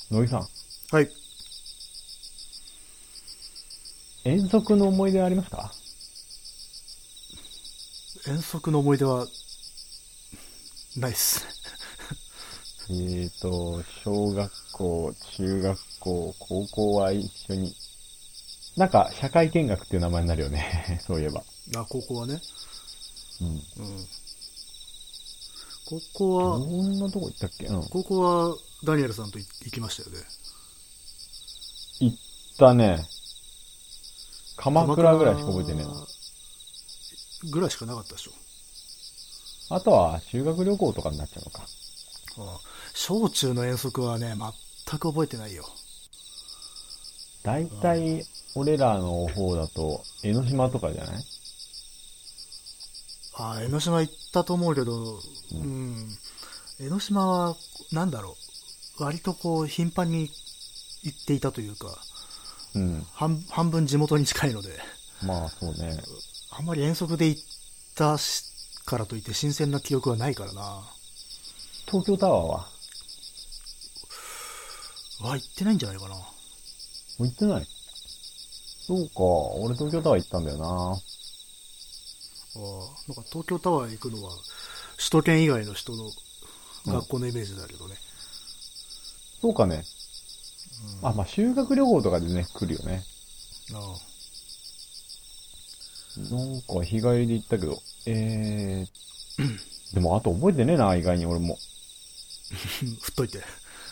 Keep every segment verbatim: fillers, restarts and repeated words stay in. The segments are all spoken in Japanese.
野木さん、 はい。 遠足の思い出はありますか？ 遠足の思い出はないっす。 えーと、小学校、中学校、高校は一緒に。なんか、社会見学っていう名前になるよね。そういえば。 あ、高校はね。 うん。 うん。高校どは、 んなとこ行ったっけ？うん。 高校はダニエルさんと行きましたよね。 行ったね。鎌鎌倉倉ぐらいしか覚えてねえわ。 ぐらいしかなかったでしょ。 あとは、修学旅行とかになっちゃうのか。 ああ、小中の遠足はね、全く覚えてないよ。 だいたい、俺らの方だと、江ノ島とかじゃない？ ああ、江ノ島行ったと思うけど、 うん。 うん。江ノ島は、なんだろう。割とこう、頻繁に行っていたというか、 うん。 半半分地元に近いので、 まあ、そうね。 あんまり遠足で行ったしからといって新鮮な記憶はないからな。 東京タワーはは行ってないんじゃないかな。あもう行ってない？そうか。俺東京タワー行ったんだよな。 あ、なんか東京タワー行くのは首都圏以外の人のうん。 学校のイメージだけどね。 そうかね。あ、まあ、修学旅行とかでね、来るよね。 あなんか、日帰りで行ったけど。えー、でも、あと覚えてねえな、意外に俺も。 あ、振っといて。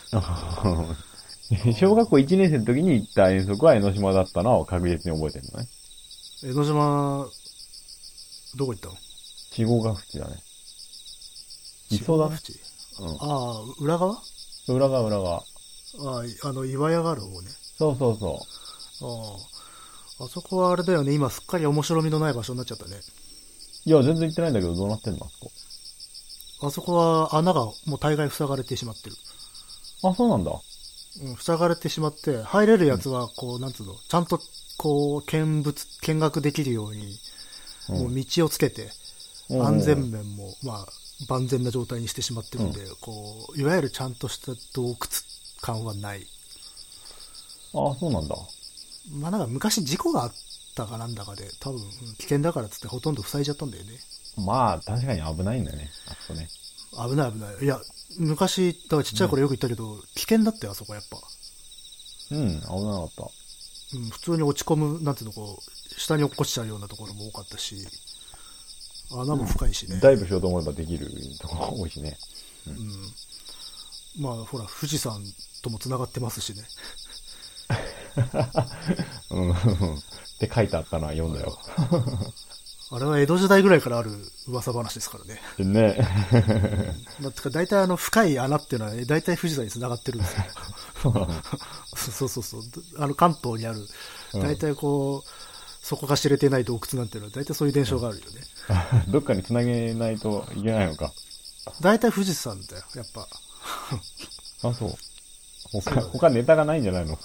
小学校あいちねん生の時に行った遠足は江ノ島だったのは確実に覚えてるのね。 江ノ島、どこ行ったの？ 四五ヶ淵だね。 四磯だね。 五ヶ淵。 うん。 ああ、裏側。あ裏側裏側。 あ、あの、岩屋がある方ね。 そうそうそああ、あそこはあれだよね。今すっかり面白みのない場所になっちゃったね。 う。いや、全然行ってないんだけど、どうなってんのあそこ。 あそこは穴がもう大概塞がれてしまってる。 あ、そうなんだ。 うん、塞がれてしまって、入れるうん。 やつは、こう、なんつうの、ちゃんと、こう、見物、見学できるように、もううん。 道をつけて、安うん。 全面も、まあ、万全な状態にしてしまってうん。 るんで、こう、いわゆるちゃんとした洞窟感はない。 あ、そうなんだ。 まあなんか昔事故があったかなんだかで、多分、危険だからっつってほとんど塞いじゃったんだよね。 まあ、確かに危ないんだね。あそこね。 危ない危ない。いや、昔、だからちっちゃいね。 頃よく言ったけど、危険だったよ、あそこやっぱ。 うん、危なかった。 うん、普通に落ち込む、なんていうの、こう、下に落っこちちゃうようなところも多かったし、穴も深いしね。 ダイブしようと思えばできるところ多いしね。うん。 うん。まあ、ほら、富士山とも繋がってますしね。 うん。って書いてあったのは読んだよ。 あれは。あれは江戸時代ぐらいからある噂話ですからね。 ね。 うん。だってか、大体あの、深い穴っていうのは、大体富士山に繋がってるんですよ。 そうなの。 そうそうそう。あの、関東にある、 うん。 大体こう、そこが知れてない洞窟なんていうのは、大体そういう伝承があるよね。 どっかに繋げないといけないのか。 大体富士山だよ、やっぱ。 あ、そう。他、 そうだね。 他ネタがないんじゃないの？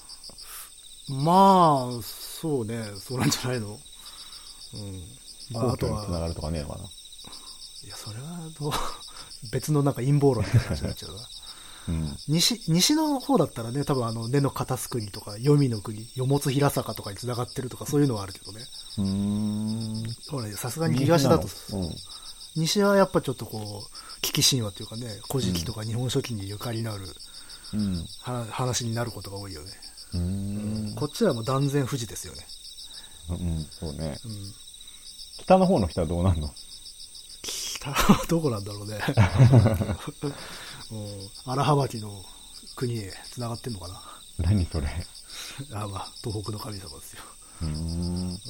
まあ、そうね、そうなんじゃないの。うん。まあ、 皇あとは、 居に繋がるとかねえのかな。 いや、それはどう、別のなんか陰謀論みたいな話になっちゃうな。 うん。 西、西の方だったらね、多分あの、根の片す国とか、黄泉の国、よもつ平坂とかに繋がってるとか、そういうのはあるけどね。 うーん。 ほら、さすがに西なの？ 東だと、 うん。 西はやっぱちょっとこう、危機神話というかね、古事記うん。 とか日本書紀にゆかりのあるうん。 は話になることが多いよね。 うーうん。 ん。 こっちはもう断然富士ですよね。 うん、そうね。 うん。 北の方の人はどうなんの？ 北はどこなんだろうね。わかんないけど。うん。荒浜きの国へ繋がってんのかな。 何それ。 あ、まあ、東北の神様ですよ。 うーん。ううん。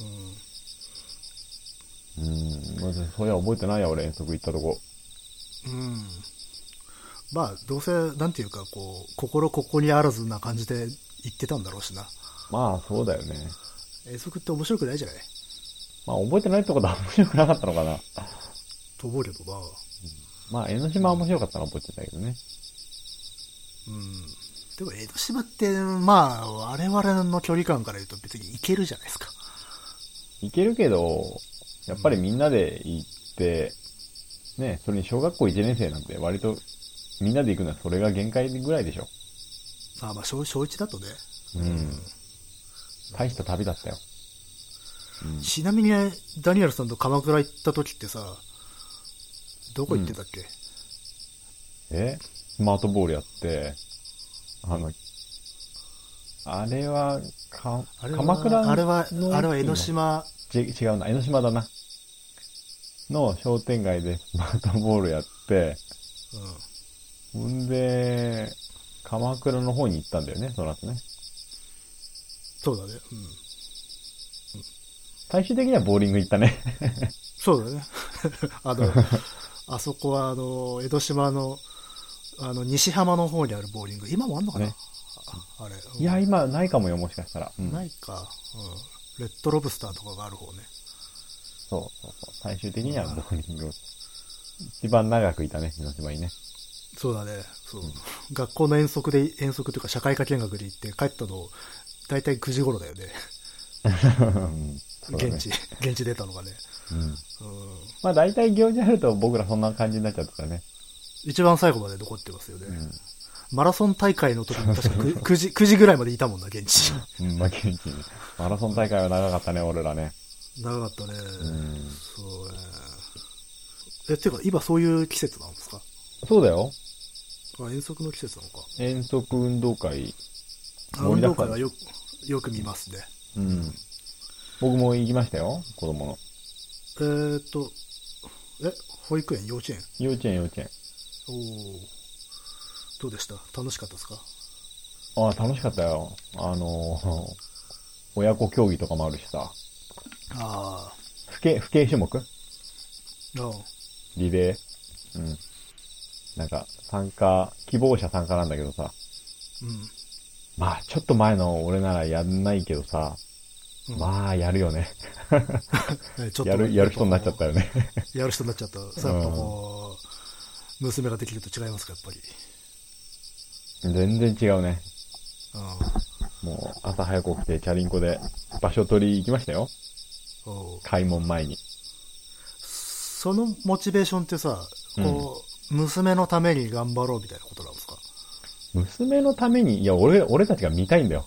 ーん。まず、そういや覚えてないや、俺遠足行ったとこ。 うん。まあ、どうせ、なんていうか、こう、心ここにあらずな感じで言ってたんだろうしな。 まあ、そうだよね。 遠足って面白くないじゃないまあ、覚えてないってことは面白くなかったのかな。 と思うけどな。 まあ、江ノ島は面白かったのは覚えてたけどね。 うん。でも、江ノ島って、まあ、我々の距離感から言うと別に行けるじゃないですか。 行けるけど、やっぱりみうん。 んなで行って、ね、それに小学校いちねん生なんて割とみんなで行くのはそれが限界ぐらいでしょ。 あ、まあ小、小いちだとね。 うん。大した旅だったよ。うん、 ちなみに、ダニエルさんと鎌倉行った時ってさ、どこ行ってたっけ？ うん、えスマートボールやって、あの、あれは、か、 あれは鎌倉の、 あれは、あれは江ノ島。 ち、違うな、江ノ島だな。の商店街でスマートボールやって、うん。ほんで、鎌倉の方に行ったんだよね、その後ね。 そうだね。うん。 最終的にはボーリング行ったね。 そうだね。あの、あそこはあの、江戸島の、あの、西浜の方にあるボーリング。今もあんのかな、ね、あ, あれ、うん。 いや、今ないかもよ、もしかしたら。 うん、ないか。うん。レッドロブスターとかがある方ね。 そうそうそう。最終的にはボーリング。一番長くいたね、江ノ島にね。 そうだね。そう。うん、学校の遠足で、遠足というか社会科見学で行って帰ったの、だいたいくじ頃だよね。うんね、現地、現地出たのがね。うん。うん、 まあ大体行事あると僕らそんな感じになっちゃってたね。 一番最後まで残ってますよね。うん、マラソン大会の時に確か 9, 9, 時、くじぐらいまでいたもんな、現地。 うん、まあ現地に。マラソン大会は長かったね、俺らね。 長かったね。うん。そうね。え、てか今そういう季節なんですか？ そうだよ。 あ、遠足の季節なのか。 遠足運動会。 運動会はよく、よく見ますね。 うん。僕も行きましたよ、子供の。 えーっと、え、保育園、幼稚園？ 幼稚園、幼稚園。 おー。どうでした？楽しかったですか？ ああ、楽しかったよ。あのー、親子競技とかもあるしさ。 ああ。 不敬、不敬種目？ああ。 リレー？うん。なんか、参加、希望者参加なんだけどさ。うん。まあ、ちょっと前の俺ならやんないけどさ。うん、まあ、やるよね。ちょっとやる、やる人になっちゃったよね。 やる人になっちゃった。さ、やっぱこう、娘ができると違いますか、やっぱり。 全然違うね。うん、もう、朝早く起きて、チャリンコで場所取り行きましたよ。開門前に。 そのモチベーションってさ、こう、うん、娘のために頑張ろうみたいなことなんですか？ 娘のために、いや、俺、俺たちが見たいんだよ。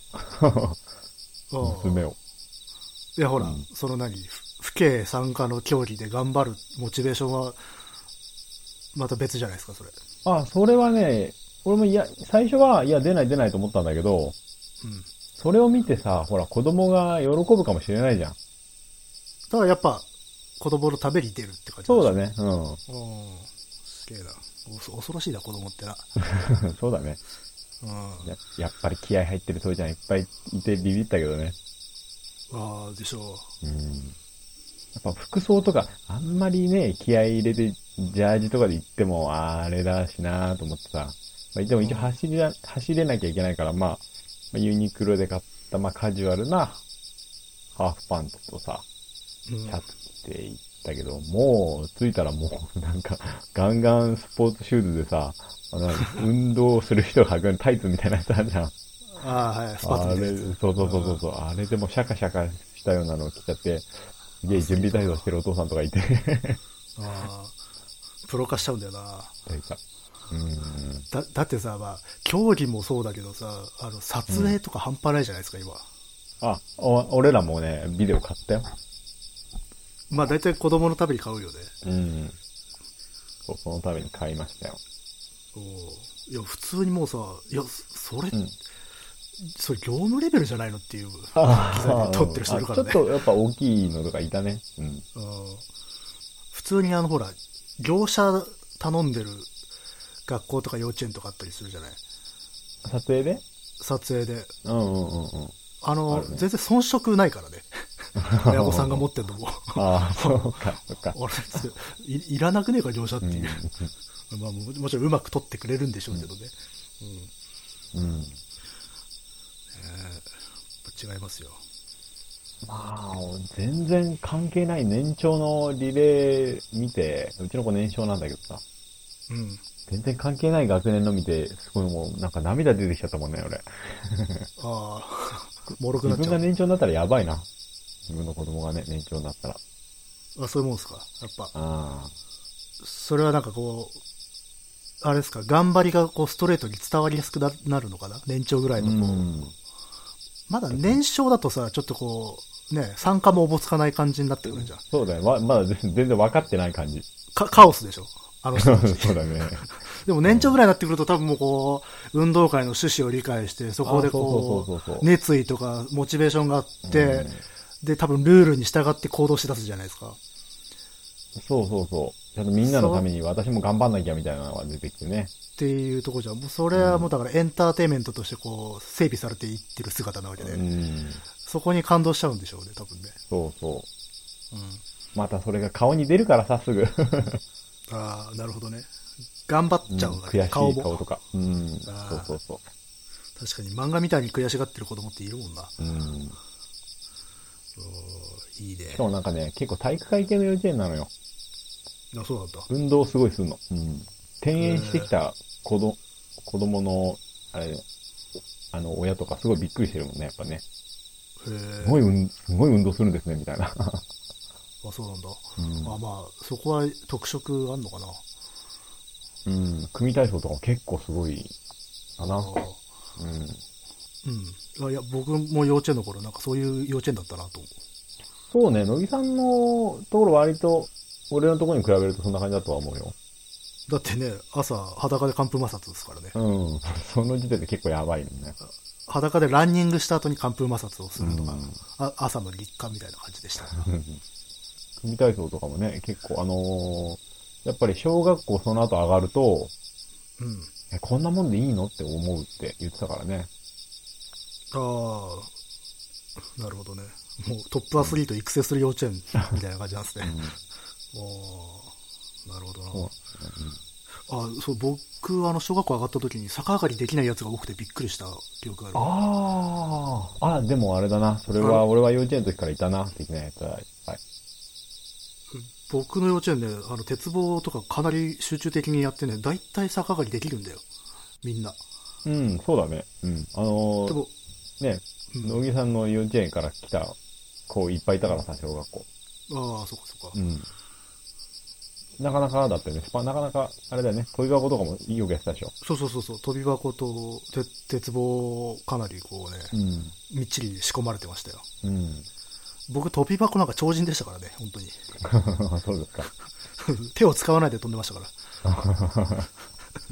娘を。 いや、ほら、うん、その何、父兄参加の競技で頑張るモチベーションは、また別じゃないですか、それ。 あ、それはね、俺もいや、最初は、いや、出ない出ないと思ったんだけど、うん。それを見てさ、ほら、子供が喜ぶかもしれないじゃん。 だからやっぱ、子供のために出るって感じ。 そうだね、うん。 うん。すげえな。恐ろしいな、子供ってな。 そうだね。うん。や、やっぱり気合入ってる父ちゃんいっぱいいてビビったけどね。 ああ、でしょう。うん。 やっぱ服装とか、あんまりね、気合入れて、ジャージとかで行っても、あれだしなーと思ってさ。まあ、でも一応走り、うん、走れなきゃいけないから、まあ、まあ、ユニクロで買った、まあ、カジュアルな、ハーフパンツとさ、シャツ着て行ったけど、うん、もう、着いたらもう、なんか、ガンガンスポーツシューズでさ、あの運動する人が履くタイツみたいなやつあるじゃん。 ああ、はい、スパッツみたいなやつ。 そうそうそうそう、あれでもシャカシャカしたようなのを着ちゃって、すげえ準備体操してるお父さんとかいて。 ああ、プロ化しちゃうんだよな。うん、だ, だってさ、まあ、競技もそうだけどさ、あの、撮影とか半端ないじゃないですか、うん、今。 あお、俺らもね、ビデオ買ったよ。 まあ、大体子供のために買うよね。うん。 そう、そのために買いましたよ。 おいや、普通にもうさ、いや、それ、うん、それ業務レベルじゃないのっていう、機材で撮ってる人いるからね。 ちょっとやっぱ大きいのとかいたね。うん。 普通にあの、ほら、業者頼んでる学校とか幼稚園とかあったりするじゃない。 撮影で撮影で。 うんうんうんうん。 あの、あね、全然遜色ないからね。親御さんが持ってんのも。ああ、そうか、そうか。 俺い、いらなくねえか、業者っていう。うん、まあ、もちろんうまく撮ってくれるんでしょうけどね。うん。うん。うんえー、違いますよ。 まあ、全然関係ない年長のリレー見て、うちの子年少なんだけどさ。うん。全然関係ない学年の見て、すごいもう、なんか涙出てきちゃったもんね、俺。ああ、もろくなっちゃう。 自分が年長になったらやばいな。自分の子供がね、年長になったら。 あ、そういうもんすか、やっぱ。ああ。それはなんかこう、 あれですか、頑張りがこうストレートに伝わりやすくななるのかな、年長ぐらいのこう、うん、まだ年少だとさ、ちょっとこう、ね、参加もおぼつかない感じになってくるじゃん。 そうだよ。ま、まだ全然分かってない感じ。 か、カオスでしょあの人たち。 そうだね。 でも年長ぐらいになってくると多分もうこう、運動会の趣旨を理解して、そこでこう、熱意とかモチベーションがあって、うん、で、多分ルールに従って行動し出すじゃないですか。 そうそうそう。ちゃんとみんなのために私も頑張んなきゃみたいなのが出てきてね。 っていうところじゃん。もうそれはもうだからエンターテインメントとしてこう、整備されていってる姿なわけで。うん、そこに感動しちゃうんでしょうね、多分ね。 そうそう。うん。またそれが顔に出るからさ、すぐ。 ああ、なるほどね。頑張っちゃう、ね、うん、 悔しい顔とか。うん。そうそうそう。 確かに漫画みたいに悔しがってる子供っているもんな。うん。いいね。 しかもなんかね、結構体育会系の幼稚園なのよ。 あ、そうなんだ。 運動すごいするの。うん。転園してきた子ど、子供の、あれ、あの、親とかすごいびっくりしてるもんね、やっぱね。へすごい、うん、すごい運動するんですね、みたいな。 あ、そうなんだ。うん、あ、まあ、そこは特色あんのかな。 うん。組体操とかも結構すごい、かな。うん。 うん。あ、いや、僕も幼稚園の頃、なんかそういう幼稚園だったなと思う。 そうね、乃木さんのところ割と、俺のところに比べるとそんな感じだとは思うよ。 だってね、朝裸で寒風摩擦ですからね。 うん。その時点で結構やばいもんね。 裸でランニングした後に寒風摩擦をするとか、うん、あ朝の日課みたいな感じでした。 組体操とかもね、結構あのー、やっぱり小学校その後上がると、うん、えこんなもんでいいのって思うって言ってたからね。 ああ、なるほどね。もうトップアスリート育成する幼稚園みたいな感じなんですね。うん、おなるほどな。うん、あ、そう、僕、あの、小学校上がった時に逆上がりできないやつが多くてびっくりした記憶がある。 ああ、あ、でもあれだな。それは、俺は幼稚園の時からいたな、できないやつは。はい。 僕の幼稚園で、あの、鉄棒とかかなり集中的にやってね、だいたい逆上がりできるんだよ。みんな。 うん、そうだね。うん。あのー、でも、ね、乃木さんの幼稚園から来た子いっぱいいたからさ、小学校。 ああ、そっかそっか。 うん。なかなかだったよね。なかなか、あれだよね。飛び箱とかもいいよくやってたでしょ。 そうそうそうそう。飛び箱と鉄棒かなりこうね、うん、みっちり仕込まれてましたよ。うん。僕飛び箱なんか超人でしたからね、本当に。 そうですか。 手を使わないで飛んでましたから。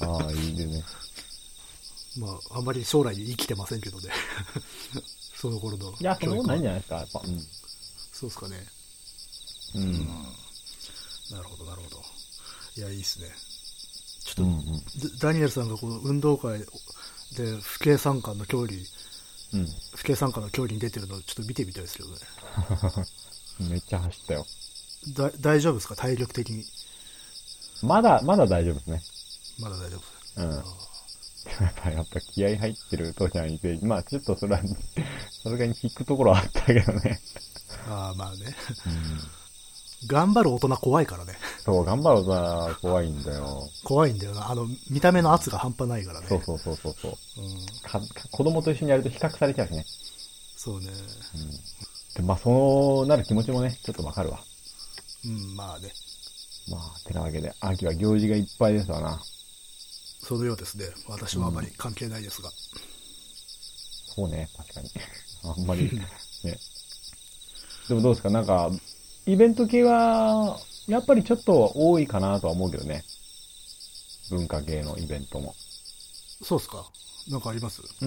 ああ、いいね。 まあ、あんまり将来生きてませんけどね。その頃の。 いや、そんなことないんじゃないですか、やっぱ。うん、 そうですかね。 うん。うん、 なるほど、なるほど。いや、いいっすね。ちょっと、うんうん、ダニエルさんがこう運動会で不敬参加の競技、うん、不敬参加の競技に出てるのをちょっと見てみたいですけどね。 めっちゃ走ったよ。 だ大丈夫ですか、体力的に。 まだ、まだ大丈夫ですね。 まだ大丈夫。うん。 やっぱ、やっぱ気合入ってる父ちゃんいて、まあちょっとそれは、さすがに引くところはあったけどね。 ああ、まあね。うん頑張る大人怖いからね。 そう、頑張る大人は怖いんだよ。 怖いんだよな。あの、見た目の圧が半端ないからね。 そうそうそうそうそう、うん、か。子供と一緒にやると比較されちゃうしね。 そうね。 うん。で、まあ、そうなる気持ちもね、ちょっとわかるわ。 うん、まあね。 まあ、てなわけで、秋は行事がいっぱいですわな。 そのようですね。私はあまり関係ないですが。うん、 そうね、確かに。あんまり、ね。でもどうですか、なんか、イベント系は、やっぱりちょっと多いかなとは思うけどね。文化系のイベントも。 そうっすか。なんかあります？ うん。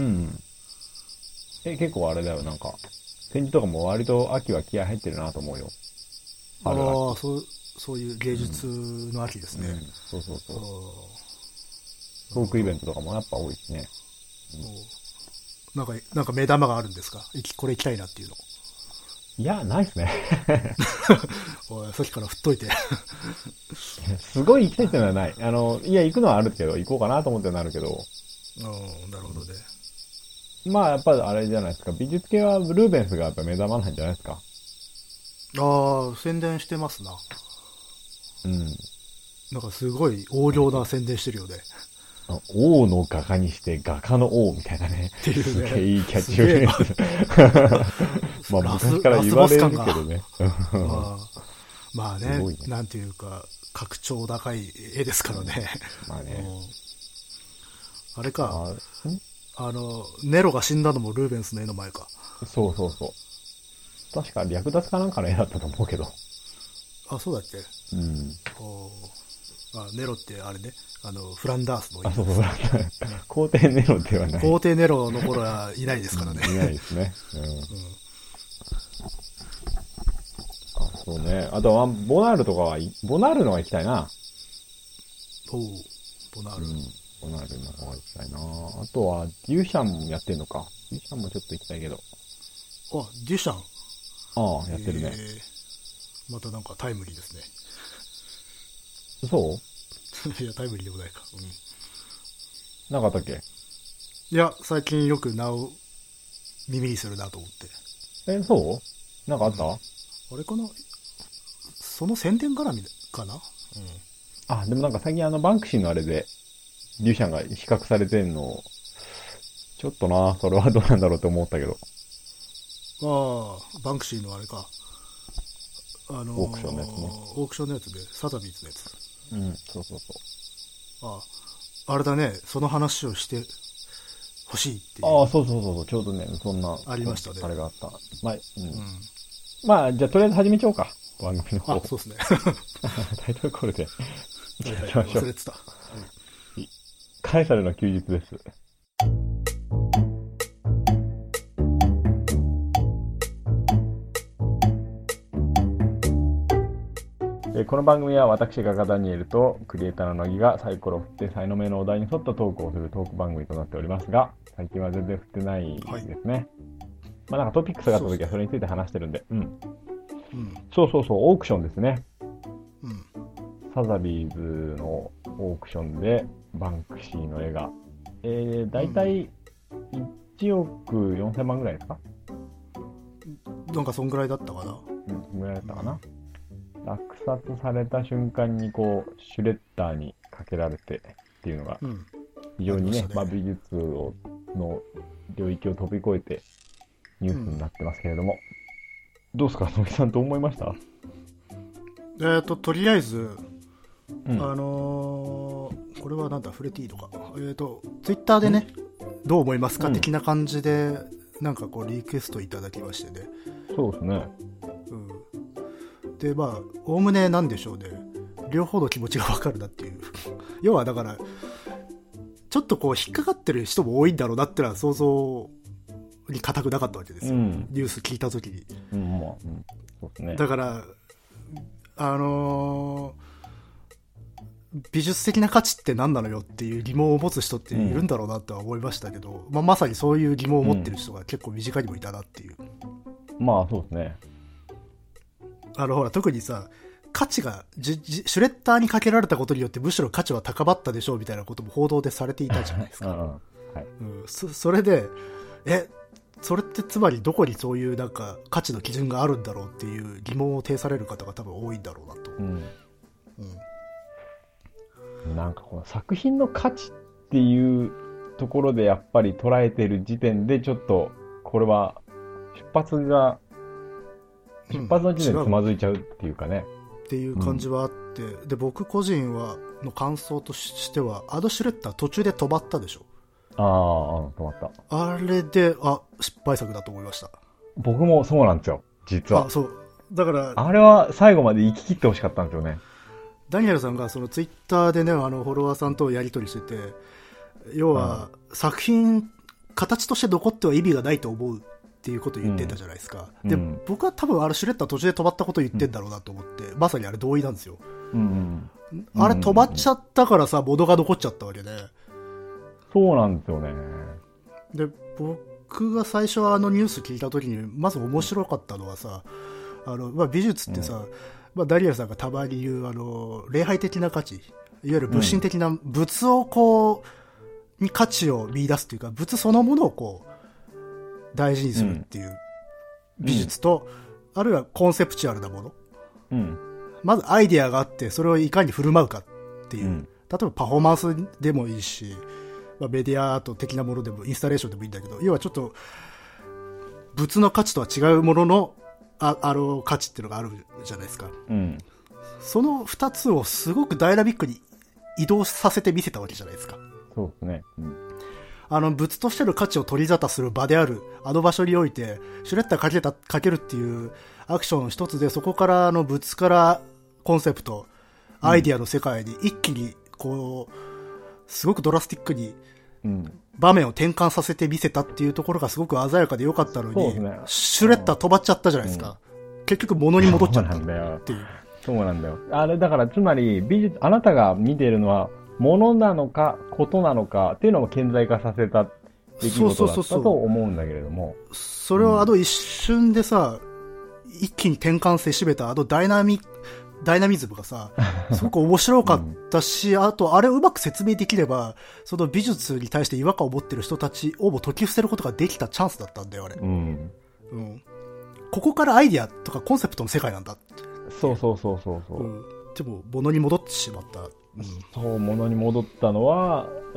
え、結構あれだよ、なんか。展示とかも割と秋は気合入ってるなと思うよ。 ああ、そう、そういう芸術の秋ですね。うんうん、 そうそうそう。トークイベントとかもやっぱ多いしね。 うん、なんか、なんか目玉があるんですか？これ行きたいなっていうの。 いや、ないっすね。 おい、さっきから振っといて。 すごい行きたいってのはない。あの、いや、行くのはあるけど、行こうかなと思ってなるけど。 うん、なるほどね。 まあ、やっぱあれじゃないですか。美術系はルーベンスがやっぱ目玉なんじゃないですか。 ああ、宣伝してますな。 うん。 なんかすごい横領な宣伝してるよね。 王の画家にして画家の王みたいなね。 っていうね。 すげえいいキャッチフレーズ。まあ昔から言われるけどね。 あまあね、ねなんていうか、 格調高い絵ですからね。 まあね。 あれか。 あ、 あの、ネロが死んだのもルーベンスの絵の前か。 そうそうそう。確か略奪かなんかの絵だったと思うけど。 あ、そうだっけ。 うん。 おあ、ネロってあれね、あの、フランダースの。 あ、そうそう、フランダース。皇帝ネロではない。 皇帝ネロの頃はいないですからね。 うん、いないですね。うん。うん、あ、そうね。あとは、ボナールとかは、ボナールのが行きたいな。 おう、ボナール。うん、 ボナールの方が行きたいな。あとは、デュシャンもやってんのか。デュシャンもちょっと行きたいけど。 あ、デュシャン。 ああ、やってるね。えー、またなんかタイムリーですね。そういや、タイムリーでもないか。うん。 なかったっけ？ いや、最近よく名を耳にするなと思って。 え、そうなんかあった、うん、 あれかな、その宣伝絡みかな。うん。 あ、でもなんか最近あのバンクシーのあれで、デュシャンが比較されてんの、ちょっとな、それはどうなんだろうって思ったけど。 ああ、バンクシーのあれか。あのー、 オークションのやつね。 オークションのやつで、サザビーズのやつ。 うん、そうそうそう。 ああ、あれだね、その話をしてほしいっていう。 ああ、そうそうそう、ちょうどね、そんな。 ありましたね。 あれがあった。まあ、うん。うん、 まあ、じゃあとりあえず始めちゃおうか。番組の方。 あ、そうですね。 タイトルコールで。 はいはい、忘れてた。 うん、カエサルの休日です。この番組は私がガダニエルとクリエイターの乃木がサイコロを振って才能名のお題に沿ったトークをするトーク番組となっておりますが、最近は全然振ってないですね。はい、まあなんかトピックスがあった時はそれについて話してるんで。うん。うん、そうそうそう、オークションですね。うん。サザビーズのオークションでバンクシーの絵が、えー、だいたいいちおくよんせんまんぐらいですか？ なんかそんぐらいだったかな。 うん、そんぐらいだったかな。落札された瞬間にこうシュレッダーにかけられてっていうのが非常にね、うん、まあ、美術をの領域を飛び越えてニュースになってますけれども、うん、どうですか、野木さん、どう思いました？ えーととりあえず、うん、あのー、これはなんだフレティとか、えーとツイッターでね、うん、どう思いますか、うん、的な感じでなんかこうリクエストいただきましてね。 そうですね。 でまあおおむねなんでしょうね、両方の気持ちが分かるなっていう要はだからちょっとこう引っかかってる人も多いんだろうなってのは想像に固くなかったわけですよ、うん、ニュース聞いた時に、 うんまあうん、そうですね、 だからあのー、美術的な価値って何なのよっていう疑問を持つ人っているんだろうなとは思いましたけど、うんまあ、まさにそういう疑問を持ってる人が結構身近にもいたなっていう、 うん、まあそうですね。 あのほら特にさ、価値がじじシュレッダーにかけられたことによってむしろ価値は高まったでしょうみたいなことも報道でされていたじゃないですか、うんはいうん、そ, それでえそれってつまりどこにそういうなんか価値の基準があるんだろうっていう疑問を呈される方が多分多いんだろうなと、うんうん、なんかこの作品の価値っていうところでやっぱり捉えてる時点でちょっとこれは出発が出発の時点でつまずいちゃうっていうかね、 うん、っていう感じはあって、うん、で僕個人はの感想としてはアドシュレッダー途中で止まったでしょ。 ああ止まった。 あれであ失敗作だと思いました。 僕もそうなんですよ実は。 あそうだからあれは最後まで生き切ってほしかったんですよね。 ダニエルさんがそのツイッターでねあのフォロワーさんとやり取りしてて、要は、うん、作品形として残っては意味がないと思うっていうことを言ってたじゃないですか、うん、で、うん、僕は多分あれシュレッダー途中で止まったことを言ってんだろうなと思って、うん、まさにあれ同意なんですよ、うんうん、あれ止まっちゃったからさ物が残っちゃったわけで、 そうなんですよね。 で僕が最初はあのニュース聞いた時にまず面白かったのはさ、あの、まあ、美術ってさ、うんまあ、ダニエルさんがたまに言うあの礼拝的な価値、いわゆる物心的な物をこうに価値を見出すというか物そのものをこう大事にするっていう美術と、うん、あるいはコンセプチュアルなもの、うん、まずアイディアがあってそれをいかに振る舞うかっていう、うん、例えばパフォーマンスでもいいし、まあ、メディアアート的なものでもインスタレーションでもいいんだけど、要はちょっと物の価値とは違うものの あ, あの価値っていうのがあるじゃないですか、うん、 その二つをすごくダイナミックに移動させて見せたわけじゃないですか。 そうですね。うん、 あの、物としての価値を取り沙汰する場である、あの場所において、シュレッダーかけた、かけるっていうアクション一つで、そこからあの物からコンセプト、アイディアの世界に一気に、こう、すごくドラスティックに、場面を転換させて見せたっていうところがすごく鮮やかで良かったのに、ね、シュレッダー飛ばっちゃったじゃないですか。うん、結局物に戻っちゃったっていう。 そうなんだよ。あれだからつまり美術、あなたが見ているのは物なのかことなのかっていうのも顕在化させた出来事だったと思うんだけれども。 それをあの一瞬でさ、うん、一気に転換性しめたあのダイナミダイナミズムがさ、すごく面白かったし、うん、あとあれをうまく説明できれば、その美術に対して違和感を持ってる人たちをも解き伏せることができたチャンスだったんだよ、あれ。うん。うん。ここからアイディアとかコンセプトの世界なんだ。 そうそうそうそうそう、うん、 でも物に戻ってしまった、うん、 そう物に戻ったのは、うん、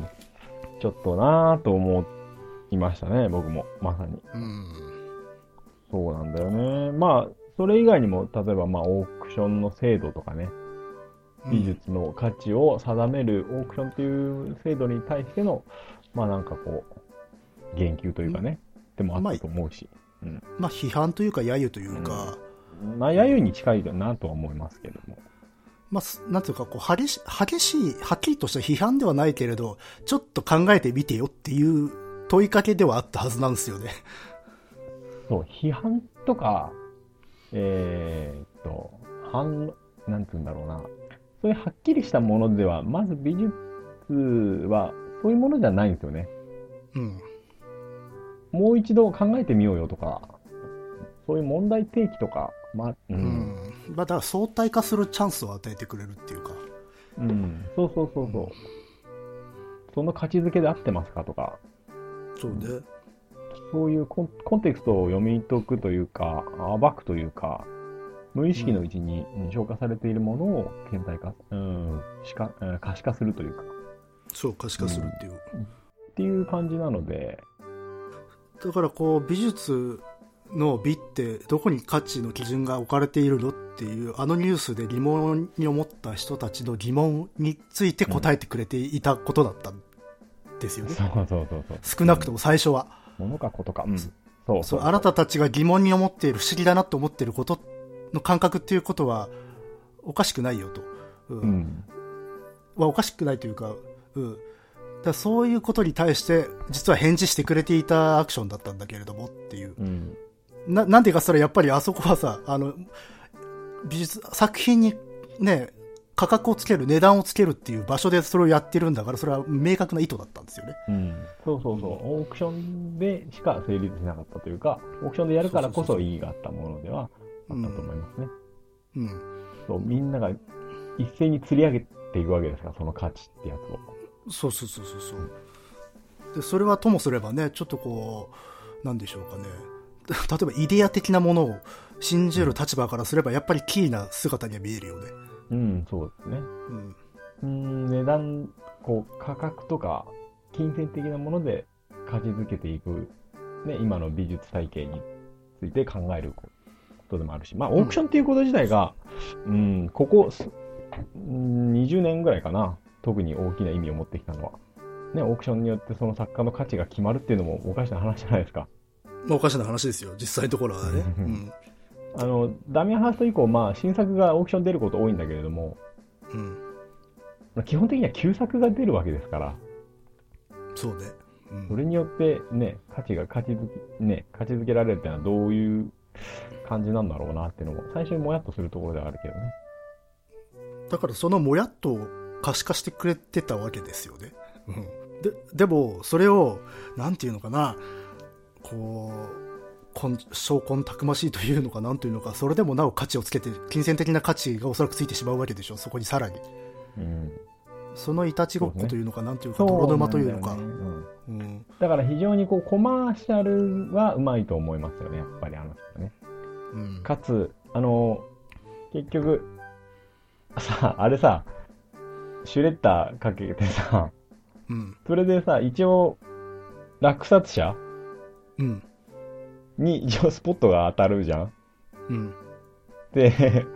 ちょっとなぁと思いましたね、僕もまさに、うん、そうなんだよね。まあそれ以外にも例えばまあオークションの制度とかね、美術の価値を定めるオークションっていう制度に対してのまあなんかこう言及というかね、うん、でもあったと思うし、 まあ、うん、まあ批判というか揶揄というか、うんまあ、揶揄に近いかなとは思いますけども。 まあ、なんていうか、こう、激し、激しい、はっきりとした批判ではないけれど、ちょっと考えてみてよっていう問いかけではあったはずなんですよね。 そう、批判とか、えー、っと、反、なんていうんだろうな。そういうはっきりしたものでは、まず美術はそういうものじゃないんですよね。うん。もう一度考えてみようよとか、そういう問題提起とか、まあ、うん。うん、 まあ、だから相対化するチャンスを与えてくれるっていうか。 うん、そうそうそうそう。うん、その価値づけで合ってますかとか。 そうね。 そういうコン、コンテクストを読み解くというか、暴くというか、無意識のうちに消化されているものを顕在化、うん、しか、可視化するというか。 そう、可視化するっていう。 うん、っていう感じなので。 だからこう、美術、の美ってどこに価値の基準が置かれているのっていうあのニュースで疑問に思った人たちの疑問について答えてくれていたことだったんですよね。 うん、そうそうそうそう。 少なくとも最初は。 ものかことか。うん。そうそうそう。あなたたちが疑問に思っている不思議だなと思っていることの感覚っていうことはおかしくないよと。うん。うん、はおかしくないというか、うん。だからそういうことに対して実は返事してくれていたアクションだったんだけれどもっていう。うんな, なんでかそれやっぱりあそこはさ、あの、美術、作品にね、価格をつける、値段をつけるっていう場所でそれをやってるんだから、それは明確な意図だったんですよね。 うん。そうそうそう。オークションでしか成立しなかったというか、オークションでやるからこそ意義があったものではあったと思いますね。うん。うん、そう、みんなが一斉に釣り上げていくわけですから、その価値ってやつを。 そうそうそうそうそう。で、それはともすればね、ちょっとこう、なんでしょうかね。例えばイデア的なものを信じる立場からすればやっぱりキーな姿には見えるよね。 うん、そうですね。うん、うーん値段、こう価格とか金銭的なもので価値づけていく、ね、今の美術体系について考えることでもあるし、まあオークションっていうこと自体が、うん、うんここにじゅうねんぐらいかな、特に大きな意味を持ってきたのは。ね、オークションによってその作家の価値が決まるっていうのもおかしな話じゃないですか。 まあ、おかしな話ですよ、実際のところはね。うん、 あのダミアン・ハースト以降、まあ、新作がオークション出ること多いんだけれども、うん、まあ、基本的には旧作が出るわけですから、 そうね。 うん、それによって、ね、価値が価値づけ、ね、価値づけられるっていうのはどういう感じなんだろうなっていうのも、最初にもやっとするところではあるけどね。 だから、そのもやっとを可視化してくれてたわけですよね。うん、で, でも、それを、なんていうのかな、こう、証拠たくましいというのかなんというのか、それでもなお価値をつけて、金銭的な価値がおそらくついてしまうわけでしょ、そこにさらに。うん、そのいたちごっこというのか、なんというか、泥沼というのか。だ, ねうんうん、だから非常にこうコマーシャルはうまいと思いますよね、やっぱりあの人ね。うん、かつ、あの、結局、さ、あれさ、シュレッダーかけてさ、うん、それでさ、一応、落札者うん、に一応スポットが当たるじゃん、うん、で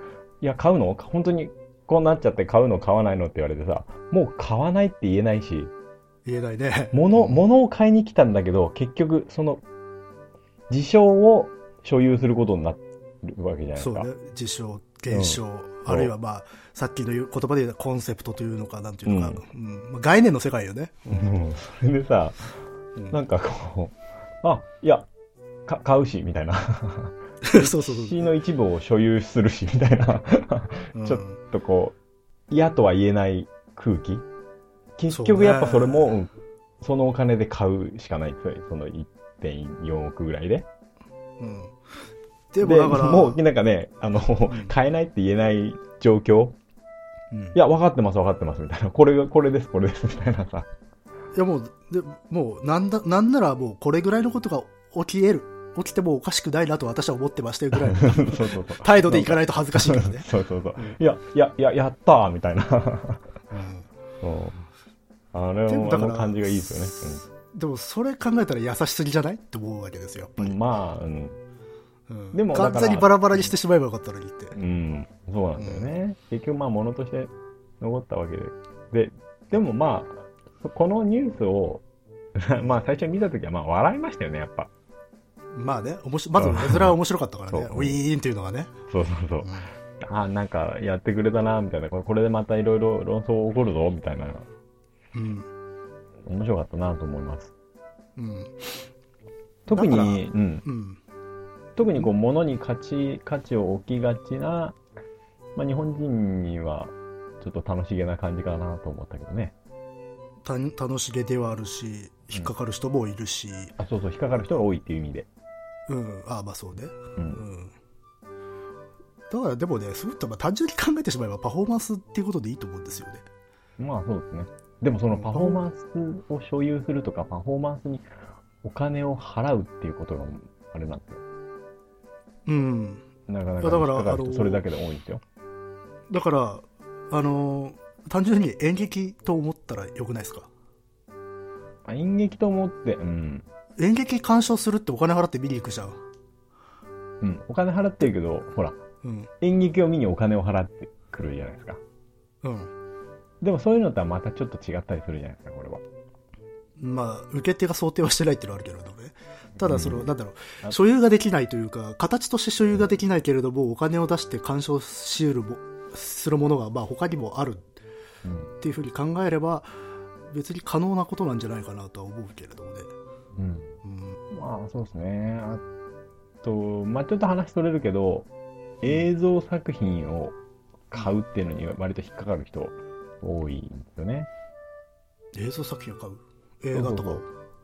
いや、買うの本当にこうなっちゃって買うの買わないのって言われてさ、もう買わないって言えないし、 言えないね。 物、物を買いに来たんだけど、結局、その、事象を所有することになるわけじゃないですか。 そうね。事象、現象、うん、あるいはまあ、さっきの言葉で言うコンセプトというのか、なんていうのか、うんうんまあ、概念の世界よね。 うん。それでさ、うん、なんかこう、あ、いや、か買うし、みたいな。 そうそうそう。 血の一部を所有するし、みたいな。ちょっとこう、嫌とは言えない空気。結局やっぱそれも、そ,、ねうん、そのお金で買うしかないですよ。その いってんよんおくぐらいで。 うん。でもだから。 もうなんかね、あの、うん、買えないって言えない状況。うん、いや、分かってます分かってますみたいな。これが、これです、これです、みたいなさ。 いやもう、でもう、なんだ、なんならもうこれぐらいのことが起き得る。起きてもおかしくないなと私は思ってましたよぐらいのそうそうそう態度でいかないと恥ずかしいからね。 そうそうそう。うん、いや、いや、いや、やったーみたいな。うん、あれもあの感じがいいですよね。 うん、でもそれ考えたら優しすぎじゃないって思うわけですよ、やっぱり。 まあ、うん。 うん、でも完全にバラバラにしてしまえばよかったのにって。 うん、そうなんだよね。うん、結局まあ物として残ったわけで。で、でもまあ、このニュースを、まあ最初に見たときはまあ笑いましたよね、やっぱ。 まあね、面白まず絵面は面白かったからね、ウィーンっていうのがね。 そうそうそう。うん、あなんかやってくれたな、みたいな。これでまたいろいろ論争起こるぞ、みたいな。うん。面白かったなと思います。うん。特に、うん。うん特にこう物に価値、価値を置きがちな、まあ、日本人にはちょっと楽しげな感じかなと思ったけどね。 た楽しげではあるし、引っかかる人もいるし。うん、 あ、そうそう、引っかかる人が多いっていう意味で。 うん、あまあそうね。うん。うん、だからでもね、すごく単純に考えてしまえばパフォーマンスっていうことでいいと思うんですよね。 まあそうですね。でもそのパフォーマンスを所有するとか、パフォーマンスにお金を払うっていうことがあれなんですよ。うん。なかなか、だから、あの、それだけで多いんですよ。 だから、あの、単純に演劇と思ったらよくないですか？ 演劇と思って、うん。 演劇鑑賞するってお金払って見に行くじゃん。 うん。お金払ってるけど、ほら、うん、演劇を見にお金を払ってくるじゃないですか。うん。でもそういうのとはまたちょっと違ったりするじゃないですか、これは。 まあ、受け手が想定はしてないっていうのはあるけれどね。ただその、うん、なんだろう、所有ができないというか、形として所有ができないけれども、お金を出して鑑賞し得るも、するものが、まあ他にもあるっていうふうに考えれば、別に可能なことなんじゃないかなとは思うけれどもね。 うん。うん、まあそうですね。あと、まあちょっと話それるけど、映像作品を買うっていうのに割と引っかかる人多いんですよね。 映像作品を買う？映画とか？そうそうそう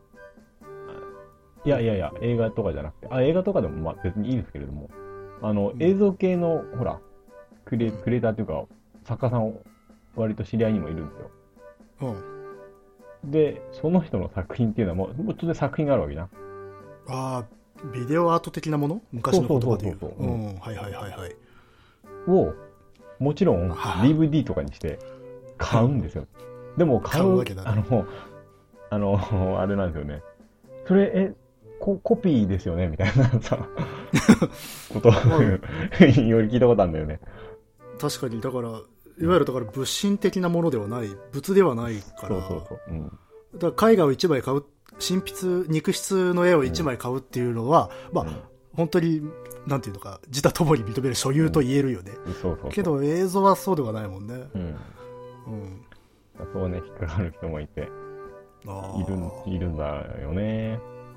いやいやいや、映画とかじゃなくて、あ、映画とかでもまあ別にいいですけれども、あの、うん、映像系の、ほら、クリエ、クリエイターというか、作家さん、割と知り合いにもいるんですよ。うん。で、その人の作品っていうのはもう、もう当然作品があるわけじゃん。 ああ、ビデオアート的なもの？昔の言葉で言う。そうそうそうそう。うん、はいはいはいはい。 を、もちろん、ディーブイディー とかにして買うんですよ。うん、でも買う、買うわけだね、あの、あの、あれなんですよね。それ、え、コ, コピーですよねみたいなさことをより聞いたことあるんだよね。 確かにだからいわゆるだから物心的なものではない物ではないから、そうそうそう、うん、だから絵画を一枚買う真筆肉筆の絵を一枚買うっていうのは、うん、まあ、うん、本当になんていうのか自他ともに認める所有と言えるよね、うん、そうそうそう。けど映像はそうではないもんね。うん、うん、 そうね、引っかかる人もいているいるんだよね。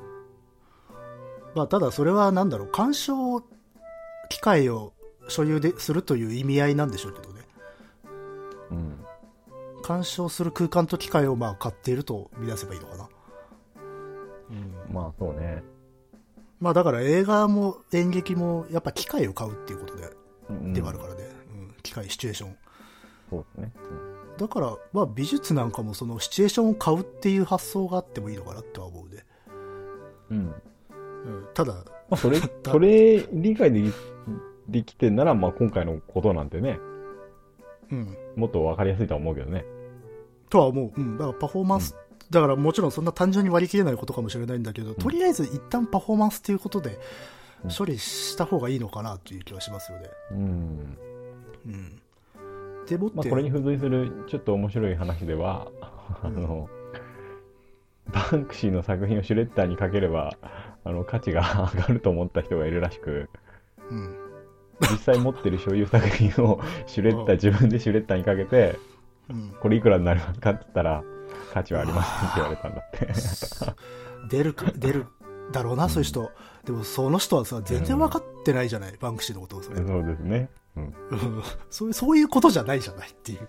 まあ、ただそれはなんだろう、鑑賞機会を所有でするという意味合いなんでしょうけどね。うん。鑑賞する空間と機会をまあ買っていると見出せばいいのかな。 うん。まあそうね。 まあだから映画も演劇もやっぱ機会を買うっていうことで、うん、ではあるからね。うん。機会、シチュエーション。 そうですね。 うん、だからまあ美術なんかもそのシチュエーションを買うっていう発想があってもいいのかなっては思うね。うん。うん、ただ、まあ、それ、それ理解でき、できてんなら、まあ今回のことなんてね、うん。もっとわかりやすいとは思うけどね。 とは思う。うん。だからパフォーマンス、うん、だからもちろんそんな単純に割り切れないことかもしれないんだけど、うん、とりあえず一旦パフォーマンスということで処理した方がいいのかなという気はしますよね。うん。 うん。でもって、 まあ、これに付随するちょっと面白い話では、うん、あのバンクシーの作品をシュレッダーにかければあの価値が上がると思った人がいるらしく、うん、実際持ってる所有作品をシュレッダー自分でシュレッダーにかけて、うん、これいくらになるかって言ったら価値はありませんって言われたんだって出るか出るだろうな、うん、そういう人。でもその人はさ全然分かってないじゃない、うん、バンクシーのことを。それそうですね、うん、 そう、そういうことじゃないじゃないっていう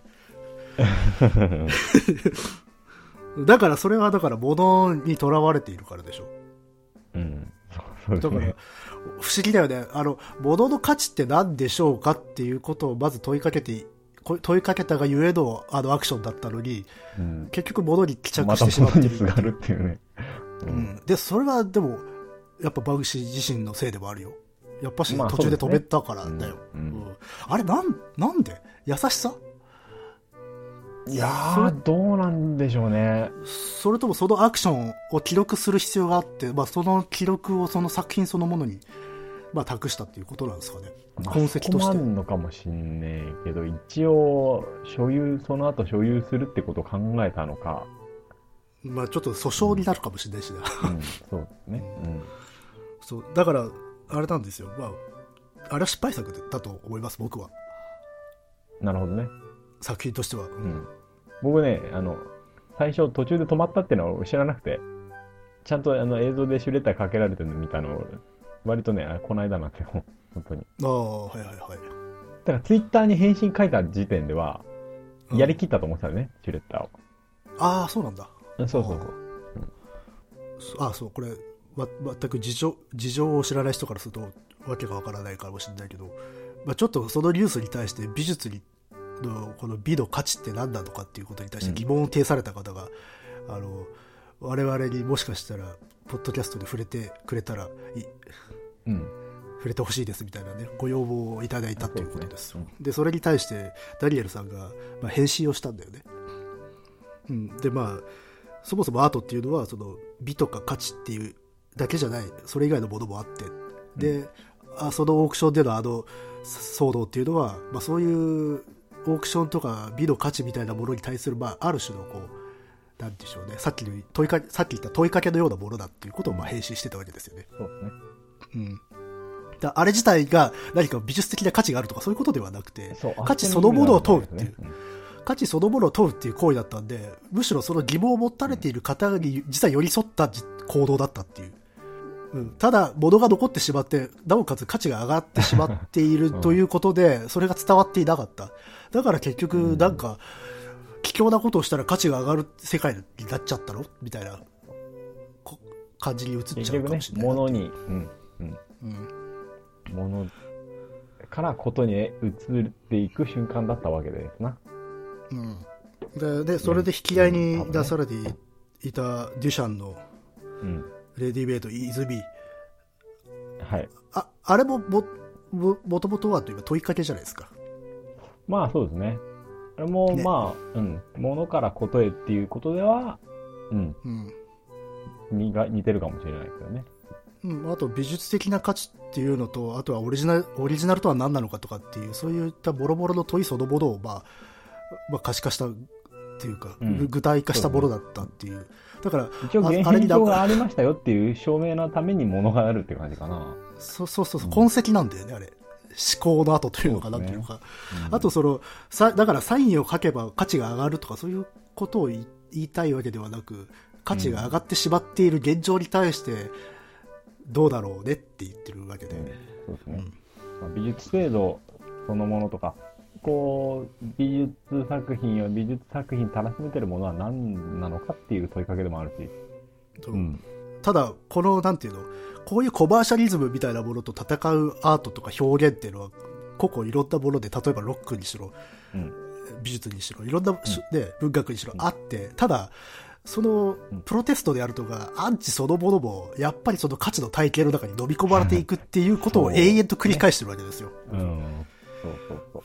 だからそれはだから物にとらわれているからでしょ。うん。そうですね。だから不思議だよね。あの物の価値って何でしょうかっていうことをまず問いかけて問いかけたがゆえのあのアクションだったのに、うん、結局物に帰着してしまってる。 また物にすがるっていうね。 うん。うん、でそれはでもやっぱバンクシー自身のせいでもあるよ。やっぱし途中で止めたからだよ。まあね、うんうん、あれなんなんで優しさ？ いやーどうなんでしょうね。 それともそのアクションを記録する必要があって、まあ、その記録をその作品そのものに、まあ、託したっていうことなんですかね。痕跡として。 困るのかもしんねえけど、一応所有その後所有するってことを考えたのか。 まあちょっと訴訟になるかもしれないしね。 うん、そうですね。うん、 そうだからあれなんですよ。まああれは失敗作だと思います僕は。 なるほどね。 作品としては、うんうん、 僕ねあの最初途中で止まったっていうのを知らなくて、ちゃんとあの映像でシュレッダーかけられてるの見たの割とねこの間なんですよ本当に。 ああはいはいはい。だからツイッターに返信書いた時点ではやりきったと思ってたよね、うん、シュレッダーを。 ああそうなんだ。 そうそうそう。 うん、ああそうこれわ全く事情事情を知らない人からするとわけがわからないかもしれないけど、まあ、ちょっとそのニュースに対して美術にのこの美の価値って何なのかっていうことに対して疑問を呈された方が、うん、あの我々にもしかしたらポッドキャストで触れてくれたらい、うん、触れてほしいですみたいなねご要望をいただいたということです。で、ねうん、でそれに対してダニエルさんが、まあ、返信をしたんだよね。うん、でまあそもそもアートっていうのはその美とか価値っていうだけじゃないそれ以外のものもあって、で、うん、あそのオークションでのあの騒動っていうのは、まあ、そういうオークションとか美の価値みたいなものに対する、まあ、ある種のこうなんでしょうね、さっきの問いかさっき言った問いかけのようなものだっていうことをまあ返信してたわけですよね。 そうですね。 うん。だあれ自体が何か美術的な価値があるとかそういうことではなくて、価値そのものを問うっていう、うん、価値そのものを問うっていう行為だったんで、むしろその疑問を持たれている方に実は寄り添った行動だったっていう。うん、ただ物が残ってしまってなおかつ価値が上がってしまっているということでそれが伝わっていなかった。だから結局なんか卑怯なことをしたら価値が上がる世界になっちゃったのみたいな感じに移っちゃうかもしれない。 物に、うんうんうん、物からことに移っていく瞬間だったわけですな。 うん、で, でそれで引き合いに出されていたデュシャンの、うんレディメイドイズビー、はい、あ, あれも も, も, もともとはというか問いかけじゃないですか。 まあそうですね。あれも、ね、まあ、うん、物からことへっていうことでは、うん、うん、にが似てるかもしれないけどね。 うん、あと美術的な価値っていうのと、あとはオリジナルオリジナルとは何なのかとかっていうそういったボロボロの問いそのものを、まあまあ、可視化したっていうか、うん、具体化したものだったっていう。だから一応原変状がありましたよっていう証明のために物があるって感じかな。 そうそうそう、うん、痕跡なんだよねあれ。思考の後というのかなっていうか、うん、あとそのさだからサインを書けば価値が上がるとかそういうことを言いたいわけではなく、価値が上がってしまっている現状に対してどうだろうねって言ってるわけで、うん、そうですね。 うん、美術制度そのものとか。こう美術作品や美術作品たらしめてるものは何なのかっていう問いかけでもあるし、 うん、ただこのなんていうのこういうコマーシャリズムみたいなものと戦うアートとか表現っていうのは個々いろんなもので、例えばロックにしろ、うん、美術にしろいろんな、うんね、文学にしろあって、ただそのプロテストであるとかアンチそのものもやっぱりその価値の体系の中に飲み込まれていくっていうことを永遠と繰り返してるわけですよ。うん、そうそうそう。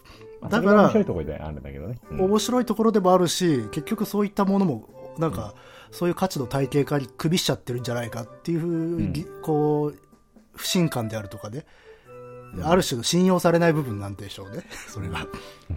だから面白いところであるんだけどね、うん、面白いところでもあるし、結局そういったものもなんか、うん、そういう価値の体系化に組みしちゃってるんじゃないかっていう、うん、こう不信感であるとかね、 ある種の信用されない部分なんでしょうね、それが。 うん、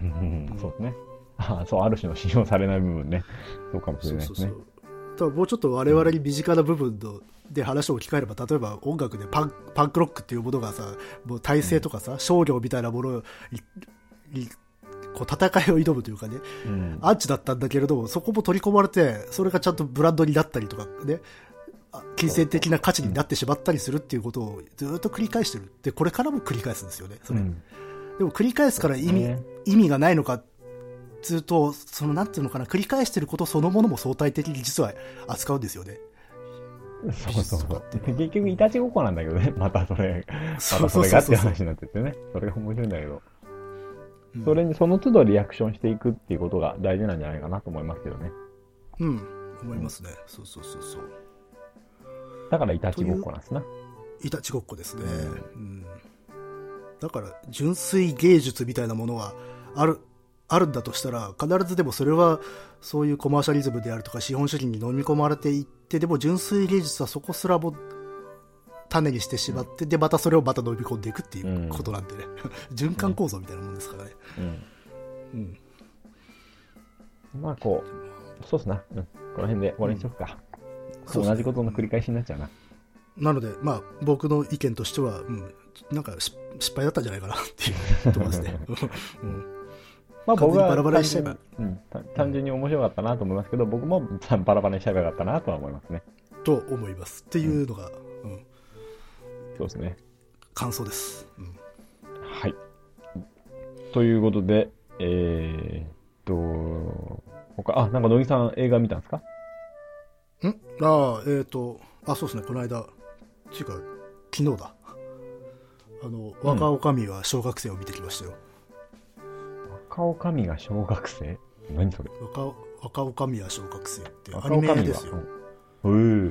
そうですね。あ、そう、ある種の信用されない部分ね。そうかもしれないですね。そうそうそう。ただもうちょっと我々に身近な部分ので話を置き換えれば、例えば音楽でパン、パンクロックっていうものがさ、もう体制とかさ、うん、商業みたいなものに、こう戦いを挑むというかね、うん、アンチだったんだけれど、そこも取り込まれて、それがちゃんとブランドになったりとかね、金銭的な価値になってしまったりするっていうことをずっと繰り返してる。で、これからも繰り返すんですよね、それ。うん、でも繰り返すから意味、ね、意味がないのか、ずっと、そのなんていうのかな、繰り返してることそのものも相対的に実は扱うんですよね。 そうそうそう。結局、いたちごっこなんだけどね、またそれ、またそれがって話になっててね。それが面白いんだけど。うん、それに、その都度リアクションしていくっていうことが大事なんじゃないかなと思いますけどね。 うん、思いますね。うん、そうそうそうそう。 だから、いたちごっこなんですな。 いたちごっこですね。うん、うん。だから、純粋芸術みたいなものはある、あるんだとしたら、必ずでもそれは、そういうコマーシャリズムであるとか、資本主義に飲み込まれていって、でも純粋芸術はそこすらも種にしてしまって、で、またそれをまた飲み込んでいくっていうことなんでね。うん、循環構造みたいなもんですからね。うん。 うん。まあ、こう、そうっすな。うん。この辺で終わりにしようか。うん、同じことの繰り返しになっちゃうな。 なので、まあ、僕の意見としては、うん、なんか失敗だったんじゃないかなっていうところですね。うん。 まあ僕はバラバラにしちゃえば、うん、単純に面白かったなと思いますけど、僕もバラバラにしちゃえばよかったなとは思いますね。 と思います。っていうのが、うん。うん、 そうですね。 感想です。うん、 はい。ということで、えー、っと、他、あ、なんか乃木さん映画見たんですか？んああ、えー、っと、あ、そうですね、この間、っていうか、昨日だ。あの、若女将は小学生を見てきましたよ。 若女将が小学生？何それ？ 若、若女将は小学生ってアニメですよ。 うん。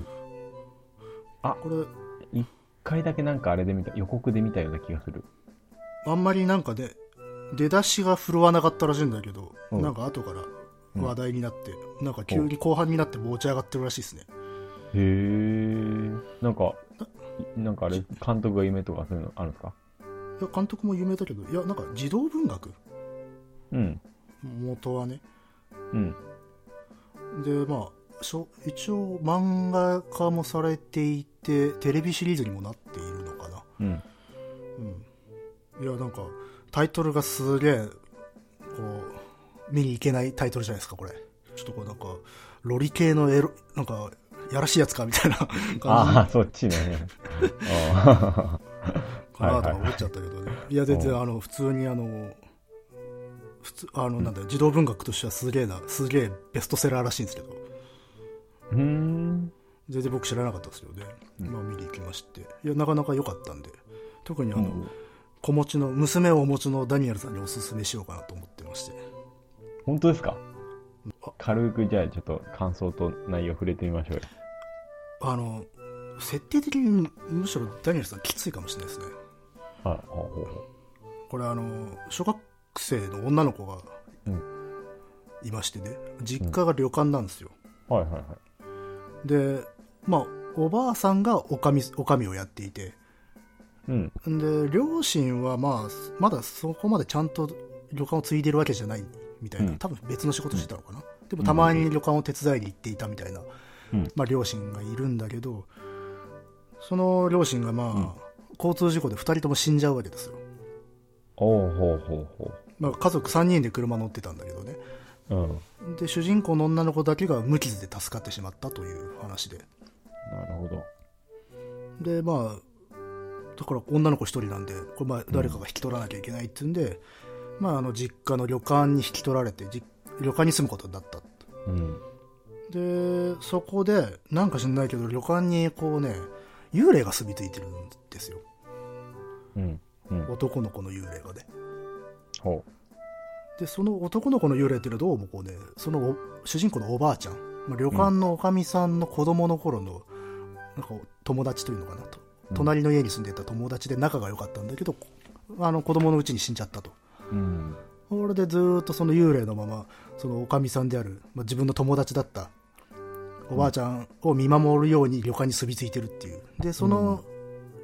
あ、 これ、 一回だけなんかあれで見た、予告で見たような気がする。 あんまりなんかね、出だしが振るわなかったらしいんだけど、うん、なんか後から話題になって、うん、なんか急に後半になって持ち上がってるらしいですね。 へー。なんか、なんかあれ、監督が有名とかそういうのあるんですか？ いや、監督も有名だけど、いや、なんか児童文学？ うん。 元はね。 うん。 で、まあ、一応漫画化もされていて、テレビシリーズにもなっているのかな。 うん。 うん。いや、なんか、タイトルがすげえ、こう、見に行けないタイトルじゃないですか、これ。ちょっとこう、なんか、ロリ系のエロ、なんか、やらしいやつかみたいな感じ。 ああ、そっちね。 かなとか思っちゃったけどね。いや、全然、あの、普通にあの、普通、あの、なんだよ、児童文学としてはすげえな、すげえベストセラーらしいんですけど。 うーん。 全然僕知らなかったですよね。うん、まあ見に行きまして。いや、なかなか良かったんで。特にあの、うん、子持ちの、娘をお持ちのダニエルさんにおすすめしようかなと思ってまして。 本当ですか？軽くじゃあちょっと感想と内容触れてみましょうよ。 あの、設定的にむしろダニエルさんきついかもしれないですね。 はい、ほうほう。 これあの、小学生の女の子がいましてね、実家が旅館なんですよ。 うん、はいはいはい。 で、まあ、おばあさんがおかみ、おかみをやっていて、 うん。 で、両親はまあ、まだそこまでちゃんと旅館を継いでるわけじゃないみたいな、うん、多分別の仕事してたのかな。うん、でもたまに旅館を手伝いに行っていたみたいな、うん、まあ両親がいるんだけど、その両親がまあ、うん、交通事故でふたりとも死んじゃうわけですよ。 おうほうほうほう。 まあ家族さんにんで車乗ってたんだけどね。うん、で主人公の女の子だけが無傷で助かってしまったという話で。 なるほど。 でまあだから女の子一人なんで、これまあ誰かが引き取らなきゃいけないっていうんで、うん、まああの実家の旅館に引き取られて旅館に住むことになった。 うん、 でそこでなんか知んないけど旅館にこうね幽霊が住み着いてるんですよ。 うんうん、 男の子の幽霊がね。 ほう。 でその男の子の幽霊っていうのはどうもこうね、その主人公のおばあちゃん、まあ、旅館のおかみさんの子供の頃のなんか友達というのかなと、うん、隣の家に住んでいた友達で仲が良かったんだけど、あの子供のうちに死んじゃったと。うん、それでずっとその幽霊のままそのおかみさんである、まあ、自分の友達だったおばあちゃんを見守るように旅館に住み着いてるっていう。でその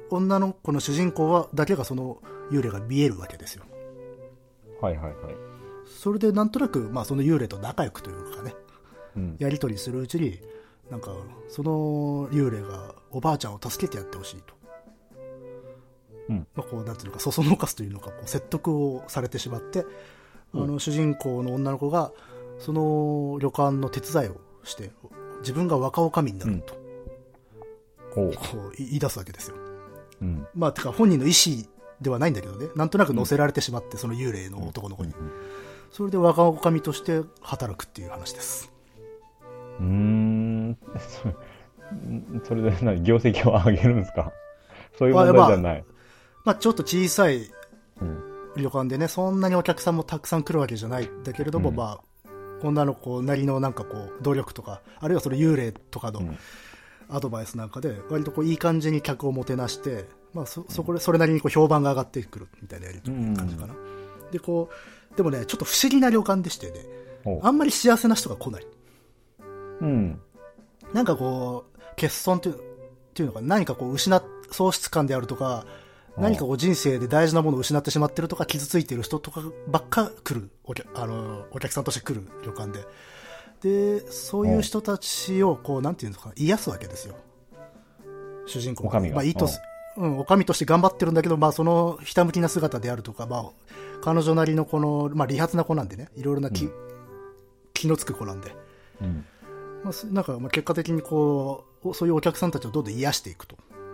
女の子の主人公はだけがその幽霊が見えるわけですよ。 はいはいはい。 それでなんとなく、まあ、その幽霊と仲良くというかね、 うん、 やり取りするうちになんかその幽霊がおばあちゃんを助けてやってほしいと、うんまあ、こうなんていうのかそそのかすというのかこう説得をされてしまって、うん、あの主人公の女の子がその旅館の手伝いをして自分が若女将になると、うん、こう言い出すわけですよ、うん、まあてか本人の意思ではないんだけどね、なんとなく乗せられてしまって、うん、その幽霊の男の子に、うんうん、それで若女将として働くっていう話です。 うーんそれで何業績を上げるんですか？そういう問題じゃない、まあまあまあ、ちょっと小さい旅館でね、そんなにお客さんもたくさん来るわけじゃないんだけれども、うん、まあ女の子なりのなんかこう努力とかあるいはその幽霊とかのアドバイスなんかで割とこういい感じに客をもてなして、まあ、そ, そこでそれなりにこう評判が上がってくるみたいなやりという感じかな、うん、でこうでもねちょっと不思議な旅館でしてね、あんまり幸せな人が来ない、うん、なんかこう欠損という、というのか何かこう失っ喪失感であるとか何かこう人生で大事なものを失ってしまってるとか傷ついてる人とかばっか来るお客、あのお客さんとして来る旅館で、でそういう人たちをこうなんていうんですか癒すわけですよ主人公が。まあいいとす、うん、おかみとして頑張ってるんだけど、まあそのひたむきな姿であるとか、まあ彼女なりのこのまあ利発な子なんでね、いろいろな気、うん、気のつく子なんで、うんまあ、なんかまあ結果的にこうそういうお客さんたちをどんどん癒していくと。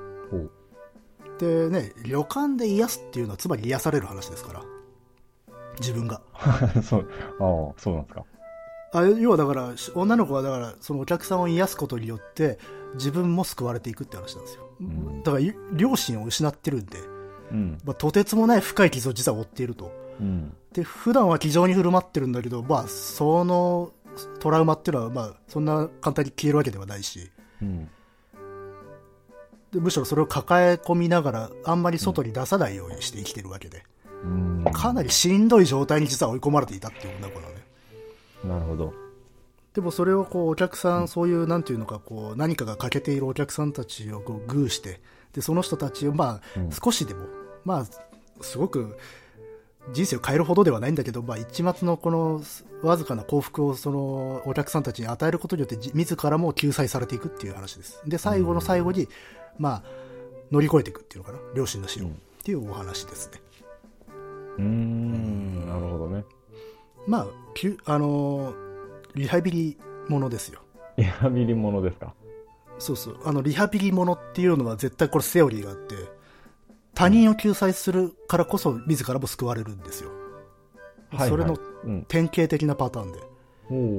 でね、旅館で癒すっていうのはつまり癒される話ですから自分がそうああそうなんですか。 あ要はだから女の子はだからそのお客さんを癒すことによって自分も救われていくって話なんですよ、うん、だから両親を失ってるんで、うんまあ、とてつもない深い傷を実は負っていると、うん、で普段は気丈に振る舞ってるんだけど、まあ、そのトラウマっていうのは、まあ、そんな簡単に消えるわけではないし、うんでむしろそれを抱え込みながらあんまり外に出さないようにして生きてるわけで、うん、かなりしんどい状態に実は追い込まれていたっていう女の子なのね。 なるほど。 でもそれをこうお客さん、うん、そういうなんていうのかこう何かが欠けているお客さんたちをこうグーしてでその人たちをまあ少しでも、うん、まあすごく人生を変えるほどではないんだけど、まあ、一末のこのわずかな幸福をそのお客さんたちに与えることによって自らも救済されていくっていう話です。で最後の最後に、うんまあ、乗り越えていくっていうのかな両親の死を、うん、っていうお話ですね。 うーんなるほどね。 まああのリハビリものですよ。 リハビリものですか。 そうそうあのリハビリものっていうのは絶対これセオリーがあって他人を救済するからこそ自らも救われるんですよ、うん、それの典型的なパターンで、はいはいうん、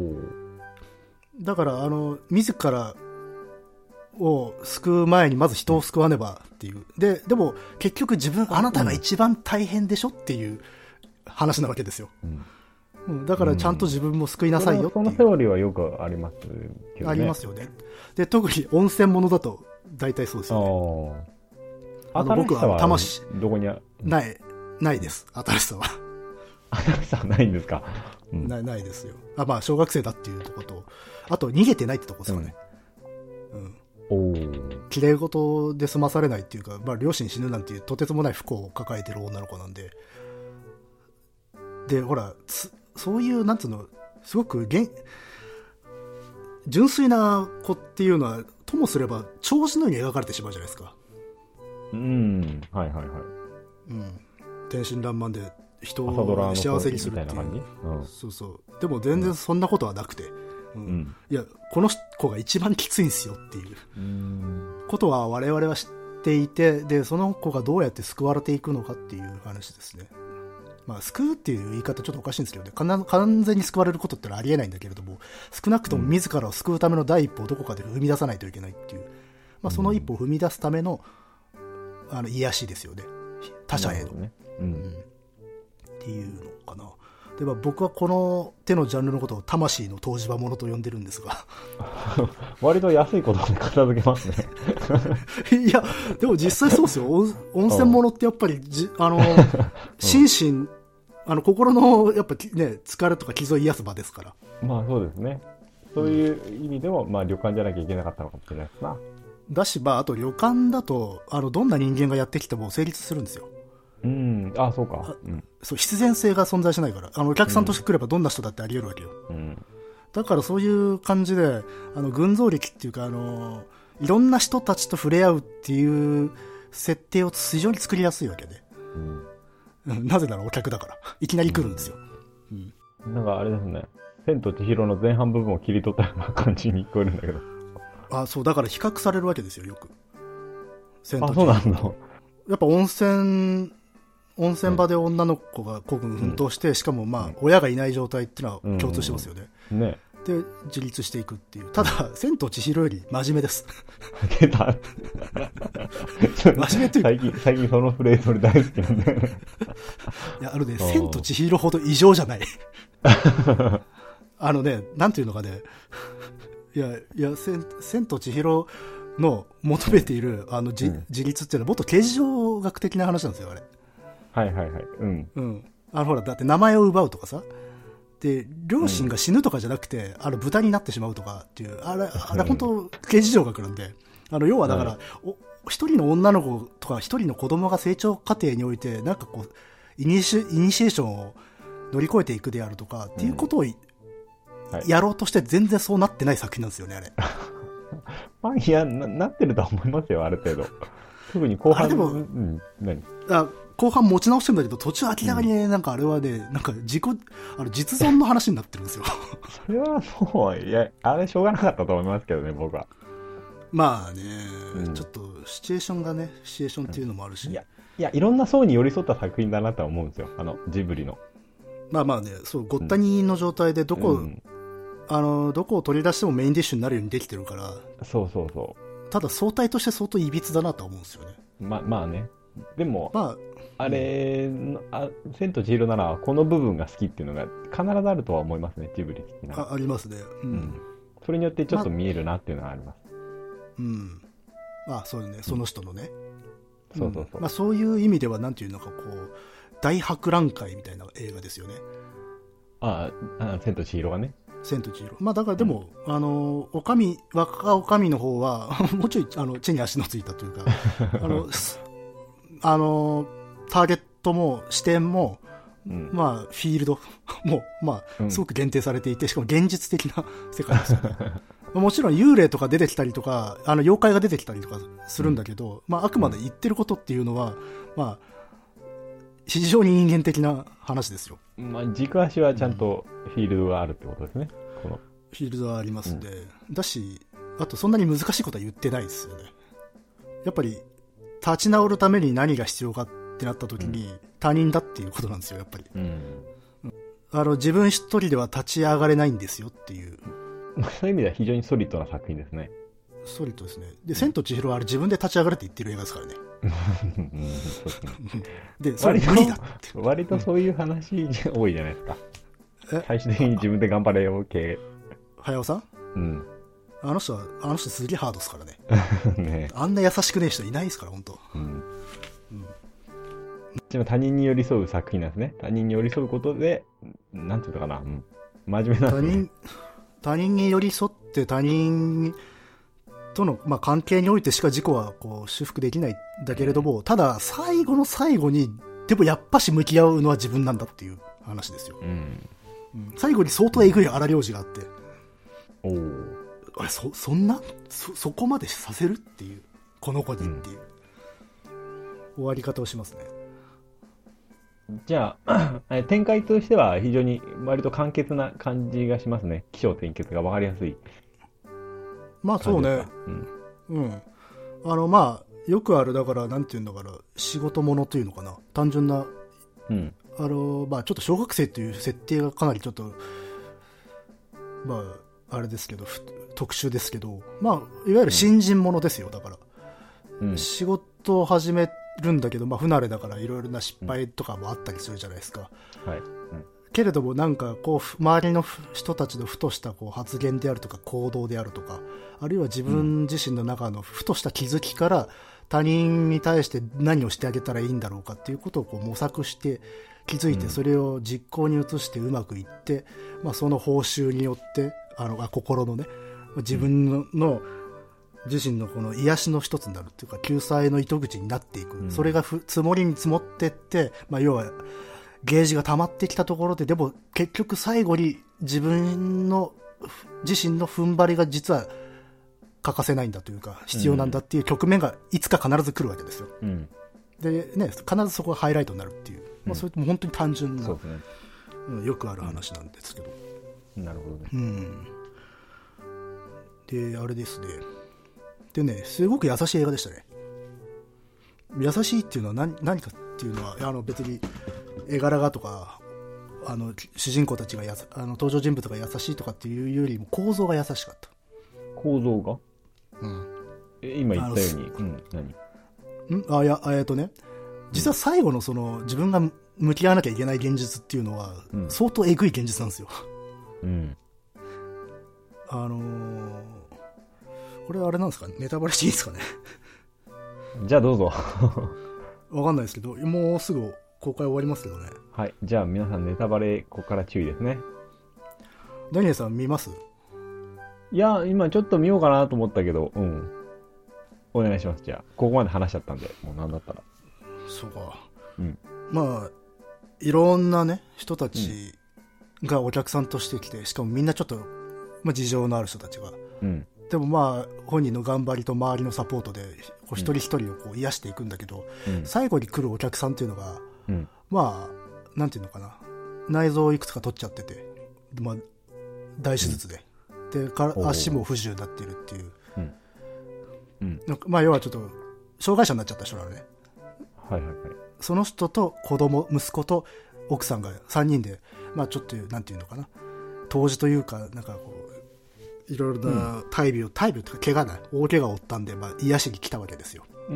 だからあの自らを救う前にまず人を救わねばっていうででも結局自分あなたが一番大変でしょっていう話なわけですよ、うん、だからちゃんと自分も救いなさいよっていう、 そのセオリーはよくありますけどね。 ありますよね。で特に温泉ものだと大体そうですよね。 あの僕は魂どこにあないないです新しさは新しさはないんですか、 うん、ないないですよ。あまあ小学生だっていうところとあと逃げてないってとこですよね、うんうんきれい事で済まされないっていうか、まあ、両親死ぬなんていうとてつもない不幸を抱えてる女の子なんででほらそういうなんつうのすごく純粋な子っていうのはともすれば長寿のように描かれてしまうじゃないですか。 うんはいはいはい、 うん、天真爛漫で人を幸せにするっていう、うん、そうそうでも全然そんなことはなくて、うんうん、いやこの子が一番きついんですよっていうことは我々は知っていてでその子がどうやって救われていくのかっていう話ですね。まあ、救うっていう言い方ちょっとおかしいんですけどね完全に救われることってのはありえないんだけれども少なくとも自らを救うための第一歩をどこかで踏み出さないといけないっていう、まあ、その一歩を踏み出すための、あの癒しですよね他者への、ねうんうん、っていうのかな。では僕はこの手のジャンルのことを魂の湯治場ものと呼んでるんですが割と安い言葉で片付けますねいやでも実際そうですよ温泉ものってやっぱりじあの心身、うん、あの心のやっぱね疲れとか傷を癒す場ですから。 まあそうですね。そういう意味でも、まあ、旅館じゃなきゃいけなかったのかもしれないですな。 だし、まあ、あと旅館だと、あの、どんな人間がやってきても成立するんですよ。 うん。あ、そうか。うん。 そう、必然性が存在しないから。あの、お客さんとして来ればどんな人だってあり得るわけよ。 うん。 だからそういう感じで、あの、群像劇っていうか、あの、いろんな人たちと触れ合うっていう設定を非常に作りやすいわけで。うん。なぜならお客だから。いきなり来るんですよ。 うん。うん、なんかあれですね。千と千尋の前半部分を切り取ったような感じに聞こえるんだけど。 あ、そう、だから比較されるわけですよ、よく。千と千尋。あ、そうなんだ。 やっぱ温泉、温泉場で女の子が孤軍奮闘して、うん、しかもまあ、親がいない状態っていうのは共通してますよね。 うんうん、ね。 で、自立していくっていう。ただ、千と千尋より真面目です。 出た。 真面目というか。 最近、最近そのフレーズ俺大好きなんだよね。 いや、あのね、千と千尋ほど異常じゃない。あのね、なんていうのかね。いや、いや、千、千と千尋の求めている、あの、じ、うん、自立っていうのはもっと形状学的な話なんですよ、あれ。 はいはいはい。うん。 うん。あの、ほら、だって名前を奪うとかさ。で、両親が死ぬとかじゃなくて、うん、あの、豚になってしまうとかっていう、あれ、あれ本当、刑事上学なんで、あの、要はだから、はい、お、一人の女の子とか一人の子供が成長過程において、なんかこう、イニシ、イニシエーションを乗り越えていくであるとか、っていうことを、うん、はい、やろうとして全然そうなってない作品なんですよね、あれ。 まあ、いやな、なってるとは思いますよ、ある程度。特に後半。 あれでも、 うん、何あ後半持ち直してるんだけど、途中明らかにね、うん、なんかあれはね、なんか自己、あの、実存の話になってるんですよ。 それはもう、いや、あれしょうがなかったと思いますけどね、僕は。 まあね、うん、ちょっと、シチュエーションがね、シチュエーションっていうのもあるし。 うん、いや、いや、いろんな層に寄り添った作品だなとは思うんですよ、あの、ジブリの。 まあまあね、そう、ごったにの状態でどこ、うん、あの、どこを取り出してもメインディッシュになるようにできてるから。 そうそうそう。 ただ、相対として相当いびつだなとは思うんですよね。 ま、まあね。でも、 まあ、 あれ、うん、あ、千と千尋ならこの部分が好きっていうのが必ずあるとは思いますね、ジブリ好きな。 あ、ありますね。うん。うん、 それによってちょっと見えるなっていうのはあります。 ま、うん。あ、そうね、その人のね。 うん、そうそうそう。 まあ、そういう意味では、なんていうのか、こう、大博覧会みたいな映画ですよね。 ああ、千と千尋がね。 千と千尋。まあだからでも、うん、あの、おかみ、若おかみの方は、もうちょい、あの、地に足のついたというか、あの、あの、ターゲットも視点も、うん、まあ、フィールドも、まあ、すごく限定されていて、しかも現実的な世界ですよね。もちろん幽霊とか出てきたりとか、あの、妖怪が出てきたりとかするんだけど、うん、まあ、あくまで言ってることっていうのは、まあ、非常に人間的な話ですよ。 まあ、軸足はちゃんとフィールドがあるってことですね。このフィールドはありますんで、うん、だし、あとそんなに難しいことは言ってないですよね。やっぱり、立ち直るために何が必要かってなった時に、うん、他人だっていうことなんですよ、やっぱり。うん、あの、自分一人では立ち上がれないんですよっていう。 そういう意味では非常にソリッドな作品ですね。 ソリッドですね。で、千と千尋はあれ自分で立ち上がれって言ってる映画ですからね。で、それ無理だって。 割とそういう話多いじゃないですか。最終的に自分で頑張れよ系。 早尾さん？うん。あの人は、あの人すげえハードですからね。ね、あんな優しくねえ人いないですから、本当。うん。うん。 でも他人に寄り添う作品なんですね。他人に寄り添うことで、なんていうのかな、うん、真面目な、ね。他人、 他人に寄り添って他人との、まあ、関係においてしか自己はこう修復できないんだけれども、ただ最後の最後に、でもやっぱし向き合うのは自分なんだっていう話ですよ。うんうん、最後に相当えぐい荒療治があって。おあれ、そ、そんなそ、そこまでさせるっていう、この子にっていう、うん、終わり方をしますね。 じゃあ、展開としては非常に割と簡潔な感じがしますね。起承転結が分かりやすい。 まあそうね。うん。うん。あの、まあ、よくある、だから、なんていうんだから、仕事物というのかな。単純な、うん。あの、まあちょっと小学生という設定がかなりちょっと、まあ、あれですけど、特殊ですけど、まあ、いわゆる新人者ですよ、だから。うん、仕事を始めるんだけど、まあ不慣れだからいろいろな失敗とかもあったりするじゃないですか。うん、はい。うん、けれどもなんかこう、周りの人たちのふとしたこう発言であるとか行動であるとか、あるいは自分自身の中のふとした気づきから他人に対して何をしてあげたらいいんだろうかっていうことをこう模索して気づいて、それを実行に移してうまくいって、まあその報酬によって、あの、あ心のね、自分の、の自身のこの癒しの一つになるっていうか、救済の糸口になっていく。 うん、 それがふ積もりに積もってって、まあ、要は、ゲージが溜まってきたところで、でも結局最後に自分の、自身の踏ん張りが実は欠かせないんだというか、必要なんだっていう局面がいつか必ず来るわけですよ。 うん、で、 ね、必ずそこがハイライトになるっていう。まあ、それとも本当に単純な、 そうですね、 うん、よくある話なんですけど。 うん、なるほどね。 うん。で、あれですね。でね、すごく優しい映画でしたね。優しいっていうのは 何, 何かっていうのは、あの別に絵柄がとか、あの主人公たちがやさあの登場人物が優しいとかっていうよりも構造が優しかった。 構造が、 うん、 え今言ったように、うん、何んあいやえっとね、実は最後のその自分が向き合わなきゃいけない現実っていうのは、うん、相当えぐい現実なんですよ。うん。あのー、これあれなんですかね、ネタバレしていいですかね。 じゃあどうぞ。 わかんないですけど、もうすぐ公開終わりますけどね。 はい。じゃあ皆さんネタバレ、ここから注意ですね。 ダニエルさん見ます？ いや、今ちょっと見ようかなと思ったけど、うん。お願いします。じゃあ、ここまで話しちゃったんで、もうなんだったら。 そうか。 うん。 まあ、いろんなね、人たちがお客さんとして来て、しかもみんなちょっと、まあ事情のある人たちが。うん。でもまあ、本人の頑張りと周りのサポートで、こう一人一人をこう癒していくんだけど、うん、最後に来るお客さんっていうのが、うん、まあ、なんていうのかな、内臓をいくつか取っちゃってて、まあ、大手術で、うん、でか足も不自由になっているっていう、うんうん、なんかまあ要はちょっと障害者になっちゃった人なのね。はいはいはい。その人と子供、息子と奥さんがさんにんで、まあちょっとなんていうのかな、当時というかなんかこういろいろな大病、うん、大病とか怪我ない大怪我を負ったんで、まあ癒しに来たわけですよ。うん、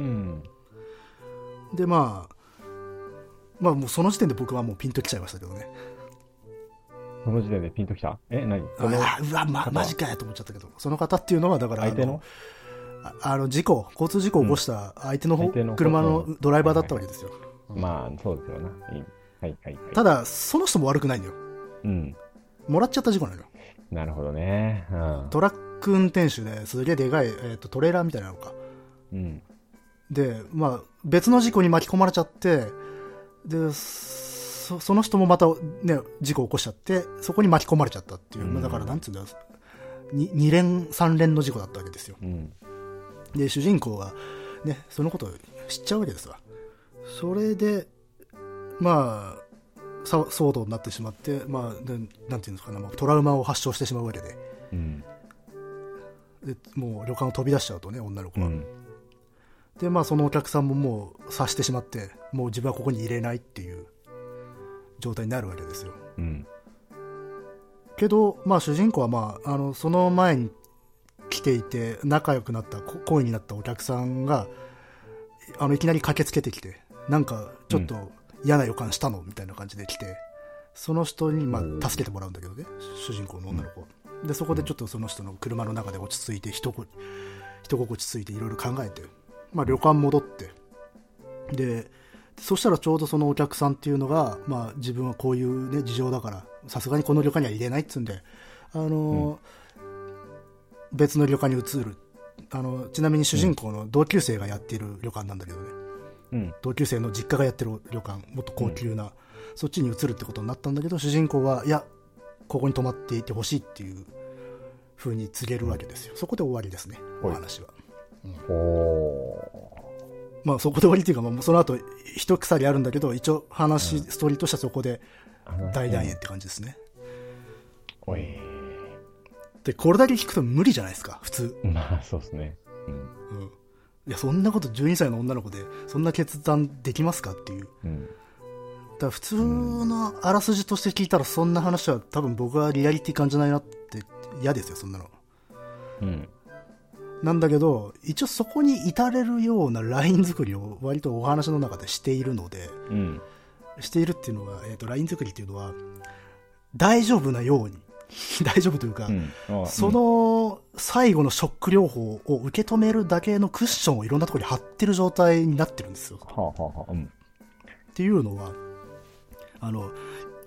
でまあ。まあもうその時点で僕はもうピンときちゃいましたけどね。 その時点でピンときた？え、何？ あうわ、ま、マジかやと思っちゃったけど。その方っていうのはだから相手のあの事故、交通事故を起こした相手の方、うん、の車のドライバーだったわけですよ。 はいはい、まあそうですよな。はいはいはい。 ただその人も悪くないんだよ。うん。もらっちゃった事故なのよ。 なるほどね。うん、 トラック運転手ですげえでかい、えーと、トレーラーみたいなのか。うん。で、まあ別の事故に巻き込まれちゃって。で そ, その人もまた、ね、事故を起こしちゃってそこに巻き込まれちゃったっていう、うん、だからなんつうんだろう 2, 2連さん連の事故だったわけですよ、うん、で主人公は、ね、そのことを知っちゃうわけですわ。それでまあ騒動になってしまって、まあ、でなんていうんですかね、トラウマを発症してしまうわけで、うん、でもう旅館を飛び出しちゃうとね、女の子は、うん、でまあそのお客さんももう察してしまって、もう自分はここに入れないっていう状態になるわけですよ、うん、けどまあ主人公はまああのその前に来ていて仲良くなった恋になったお客さんがあのいきなり駆けつけてきて、なんかちょっと嫌な予感したのみたいな感じで来て、その人にまあ助けてもらうんだけどね、主人公の女の子、うん、でそこでちょっとその人の車の中で落ち着いて一心地ついていろいろ考えて、まあ、旅館戻って、でそしたらちょうどそのお客さんっていうのが、まあ、自分はこういう、ね、事情だからさすがにこの旅館には入れないっつうんで、あのーうん、別の旅館に移る。あのちなみに主人公の同級生がやっている旅館なんだけどね、うん、同級生の実家がやってる旅館、もっと高級な、うん、そっちに移るってことになったんだけど、主人公はいやここに泊まっていてほしいっていう風に告げるわけですよ。そこで終わりですね、お話は。うん、おまあそこで終わりっていうか、まあ、その後一鎖あるんだけど、一応話、うん、ストーリーとしてはそこで大団円って感じですね。おいでこれだけ聞くと無理じゃないですか普通。 まあそうですね、うんうん、いやそんなことじゅうにさいの女の子でそんな決断できますかっていう、うん、だから普通のあらすじとして聞いたらそんな話は多分僕はリアリティ感じないなって嫌ですよそんなの、うん、なんだけど一応そこに至れるようなライン作りを割とお話の中でしているので、うん、しているっていうのは、えーと、ライン作りっていうのは大丈夫なように大丈夫というか、うん、その最後のショック療法を受け止めるだけのクッションをいろんなところに貼ってる状態になってるんですよ、はあはあうん、っていうのはあの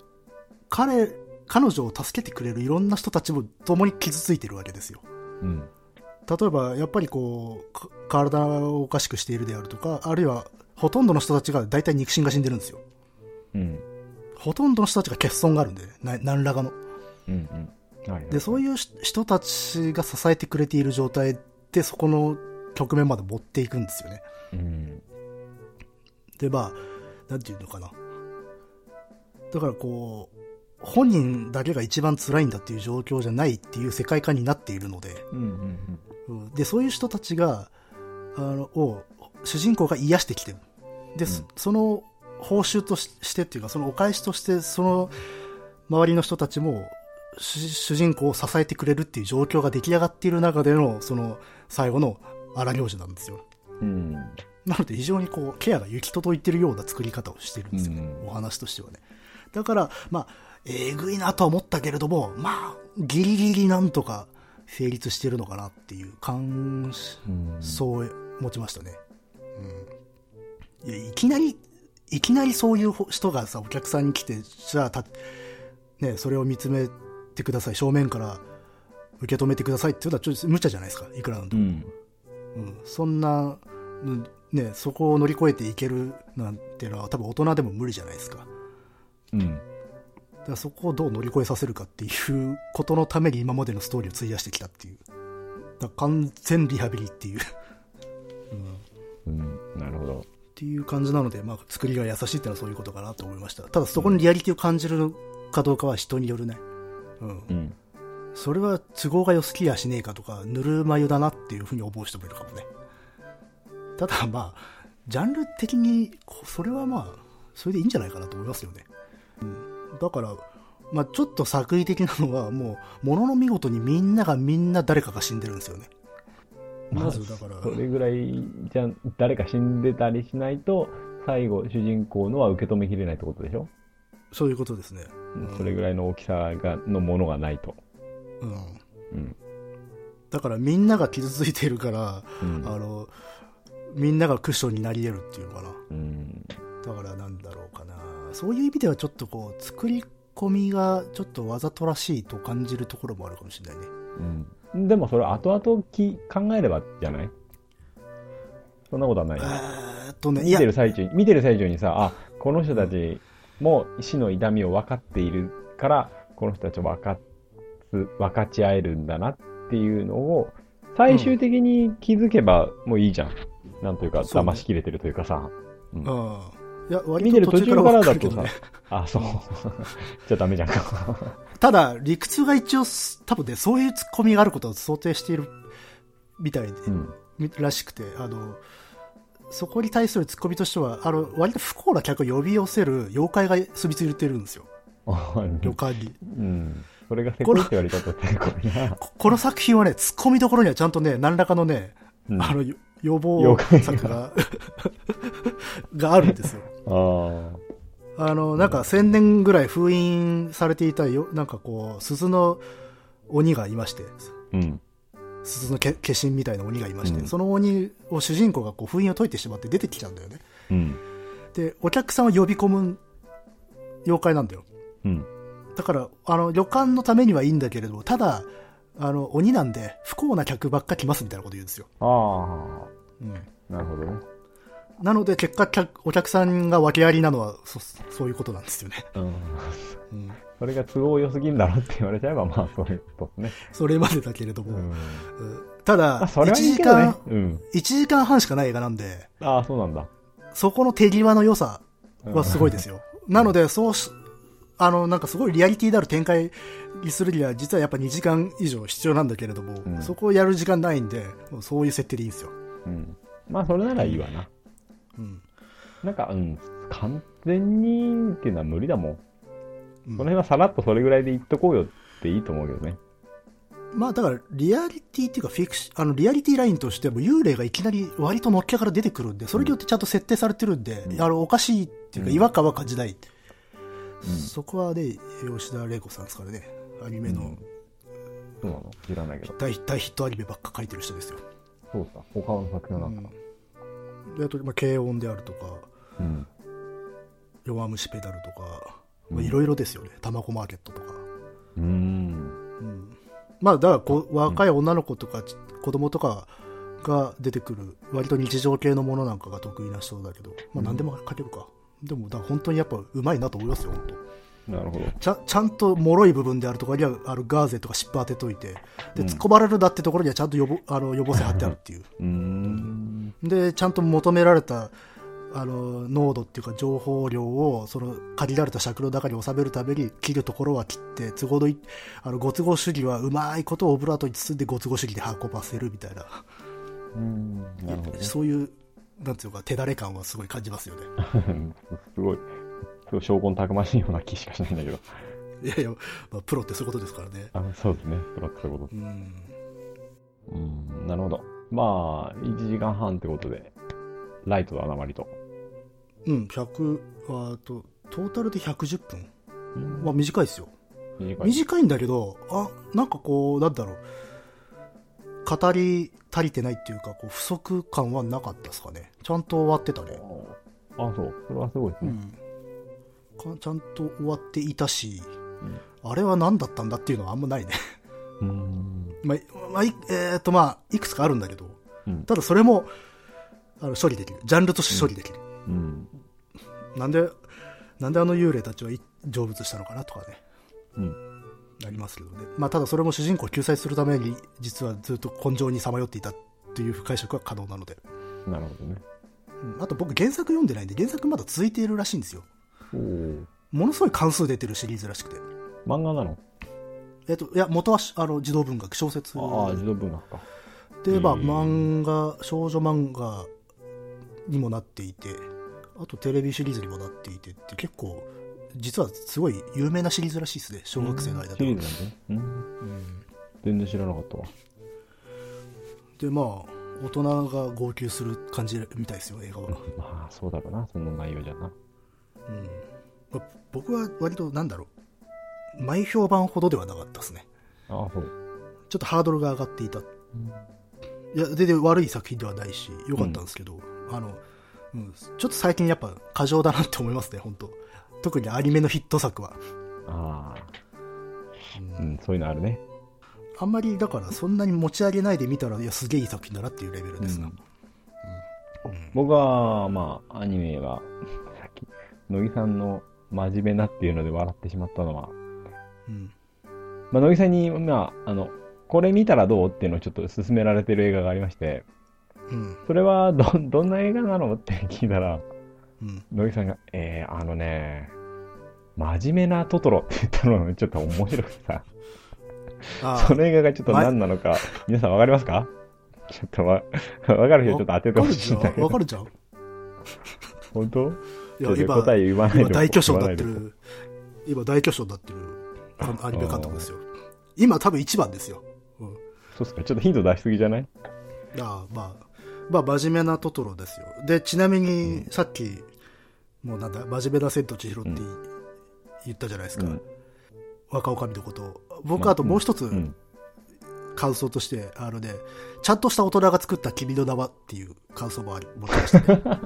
彼彼女を助けてくれるいろんな人たちも共に傷ついてるわけですよ、うん、 例えばやっぱりこう体をおかしくしているであるとか、あるいはほとんどの人たちが大体肉親が死んでるんですよ。うん。ほとんどの人たちが欠損があるんで、な何らかの。うんうん。はいはいはい、で、そういう人たちが支えてくれている状態で、そこの局面まで持っていくんですよね。うん。で、まあ、なんていうのかな。だからこう、本人だけが一番辛いんだっていう状況じゃないっていう世界観になっているので、うんうんうん、で、そういう人たちが、あの、を、主人公が癒してきてる。で、うん、その報酬としてっていうか、そのお返しとして、その周りの人たちも、主人公を支えてくれるっていう状況が出来上がっている中での、その最後の荒行事なんですよ。うん、なので非常にこう、ケアが行き届いてるような作り方をしてるんですよね。うん、お話としてはね。だから、まあ、えぐいなとは思ったけれども、まあ、ギリギリなんとか成立してるのかなっていう感想を持ちましたね。うん、いや、いきなり、いきなりそういう人がさ、お客さんに来て、じゃあた、ね、それを見つめてください、正面から受け止めてくださいっていうのはちょっと無茶じゃないですか、いくらなんとも。うんうん、そんな、ね、そこを乗り越えていけるなんていうのは多分大人でも無理じゃないですか。うん。だからそこをどう乗り越えさせるかっていうことのために今までのストーリーを費やしてきたっていう。だから完全リハビリっていう、うん。うん、なるほど。っていう感じなので、まあ、作りが優しいってのはそういうことかなと思いました。ただそこにリアリティを感じるかどうかは人によるね。うん。うん、それは都合が良すぎやしねえかとか、ぬるま湯だなっていうふうに思う人もいるかもね。ただまあ、ジャンル的に、それはまあ、それでいいんじゃないかなと思いますよね。うん、だから、まあちょっと作為的なのは、もう、ものの見事にみんながみんな誰かが死んでるんですよね。まずだから。それぐらい、じゃ誰か死んでたりしないと、最後、主人公のは受け止めきれないってことでしょ？そういうことですね。うん、それぐらいの大きさが、のものがないと。うん。うん。だからみんなが傷ついているから、うん、あの、みんながクッションになり得るっていうのかな。うん。だからなんだろうかな。そういう意味ではちょっとこう、作り込みがちょっとわざとらしいと感じるところもあるかもしれないね。うん。でもそれ後々き考えればじゃない？そんなことはない。えーっとね、見てる最中に、見てる最中にさ、あ、この人たちも死の痛みを分かっているから、この人たちを分かつ、分かち合えるんだなっていうのを、最終的に気づけばもういいじゃん。うん、なんというか、騙しきれてるというかさ。うん。ああ。いや、割と見てる途中からだとさ、あ、そう。じゃあダメじゃんか。ただ、理屈が一応、多分ね、そういうツッコミがあることを想定しているみたいで、うん、らしくて、あの、そこに対するツッコミとしては、あの、割と不幸な客を呼び寄せる妖怪が住み着いてるんですよ。旅館に。うん。それがせこいって言われたとってこれな。この作品はね、ツッコミどころにはちゃんとね、何らかのね、うん、あの、予防策ががあるんですよ。ああの、なんかせんねんぐらい封印されていたよ、なんかこう、鈴の鬼がいまして、うん、鈴の化身みたいな鬼がいまして、うん、その鬼を主人公がこう封印を解いてしまって出てきちゃうんだよね。うん、で、お客さんを呼び込む妖怪なんだよ。うん、だから、あの、旅館のためにはいいんだけれども、ただ、あの、鬼なんで、不幸な客ばっか来ますみたいなこと言うんですよ。ああ。うん。なるほどね。なので、結果、お客さんが訳ありなのは、そ、そういうことなんですよね。うん。うん、それが都合良すぎんだろって言われちゃえば、まあ、そういうことね。それまでだけれども。うん、ただ、それはいいけどね、うん、いちじかんはんしかない映画なんで。ああ、そうなんだ。そこの手際の良さはすごいですよ。うん、なので、そうし、あの、なんかすごいリアリティである展開にするには、実はやっぱにじかん以上必要なんだけれども、うん、そこをやる時間ないんで、そういう設定でいいんですよ。うん。まあ、それならいいわな。うん。なんか、うん、完全にっていうのは無理だもん。うん、その辺はさらっとそれぐらいで言っとこうよっていいと思うけどね。まあ、だから、リアリティっていうか、フィクシ、あの、リアリティラインとしても、幽霊がいきなり割とのっけから出てくるんで、それによってちゃんと設定されてるんで、うん、あの、おかしいっていうか、違和感は感じない。うん、そこはね、吉田玲子さんですからね、アニメの、うん、そうなの知らないけど大、大ヒットアニメばっか書いてる人ですよ。そうさ、他の作品はなんか、うん、であと、まあ、軽音であるとか、うん、弱虫ペダルとか、いろいろですよね、卵マーケットとか。うん、うん、 まあだからこ若い女の子とか、うん、子供とかが出てくる割と日常系のものなんかが得意な人だけど、まあ何でも書けるか、うん、でもだから本当にやっぱうまいなと思いますよ本当。 なるほど。 ちゃちゃんと脆い部分であるところにはあるガーゼとか湿布当てといて、で突っ込まれるだってところにはちゃんと予防あの予防線貼ってあるっていう。 うーんでちゃんと求められたあの濃度っていうか情報量をその限られた尺の中に収めるために切るところは切って都合のいあのご都合主義はうまいことをオブラートに包んでご都合主義で運ばせるみたいな、 うーんなるほど、ね、 そういうなんていうか手だれ感はすごい感じますよね。 すごい証拠たくましいような気しかしないんだけど。 いやいや、まあ、プロってそういうことですからね。 あそうですね、プロってそういうこと。うんうんなるほど。まあいちじかんはんってことでライトだな割と。 うん、ひゃくあとトータルでひゃくじゅっぷん、うん、まあ短いですよ。短い短いんだけど、あなんかこうなんだろう、語り足りてないっていうかこう不足感はなかったですかね。ちゃんと終わってたね。 あそう、それはすごいですね、 うん、かちゃんと終わっていたし、うん、あれは何だったんだっていうのはあんまないね。うーんまあ、まあ、えーとまあいくつかあるんだけど、うん、ただそれもあの処理できる、ジャンルとして処理できる、うんうん、なんでなんであの幽霊たちは成仏したのかなとかね、うん、なりますけどね。まあただそれも主人公を救済するために実はずっと根性にさまよっていたという解釈は可能なので。 なるほどね。 うん、あと僕原作読んでないんで原作まだ続いているらしいんですよ。おものすごい関数出てるシリーズらしくて。 漫画なの？ えっといや元はあの児童文学小説。 ああ児童文学か。 でまあ漫画少女漫画にもなっていて、あとテレビシリーズにもなっていてって結構実はすごい有名なシリーズらしいですね、小学生の間で。シリーズなんで、ね、うん、うん、 全然知らなかったわ。 でまあ大人が号泣する感じみたいですよ映画は。 まあそうだろうな、その内容じゃな。うん、 まあ、僕は割となんだろう前評判ほどではなかったですね。 ああそう。 ちょっとハードルが上がっていた。うん、いや全然悪い作品ではないし良かったんですけど、うん、あの、うん、ちょっと最近やっぱ過剰だなって思いますね本当。特にアニメのヒット作は。ああ、 うん、うん、そういうのあるね。 あんまりだからそんなに持ち上げないで見たらいやすげえいい作品だなっていうレベルですな。うんうんうん、僕はまあアニメはさっき乃木さんの真面目なっていうので笑ってしまったのは、うんまあ、乃木さんに、まあ、あのこれ見たらどうっていうのをちょっと勧められてる映画がありまして、うん、それは ど, どんな映画なのって聞いたら、うん、乃木さんがえー、あのね真面目なトトロって言ったのがちょっと面白くさその映画がちょっと何なのか、皆さんわかりますか？ちょっとわ、わかる人ちょっと当ててほしいんだけど。 わかるじゃん。 本当？ いや、今、答え言わないで今大巨匠になってる、今大巨匠になってるアニメ監督ですよ。今多分一番ですよ。 うん。そうっすか、ちょっとヒント出しすぎじゃない？ ああ、まあ、まあ、真面目なトトロですよ。で、ちなみに、さっき、うん、もうなんだ、真面目な千と千尋って、うん、言ったじゃないですか。うん、若女将のことを。僕あともう一つ、うん、感想としてあるね、ちゃんとした大人が作った君の名はっていう感想もあり持ってましたね。も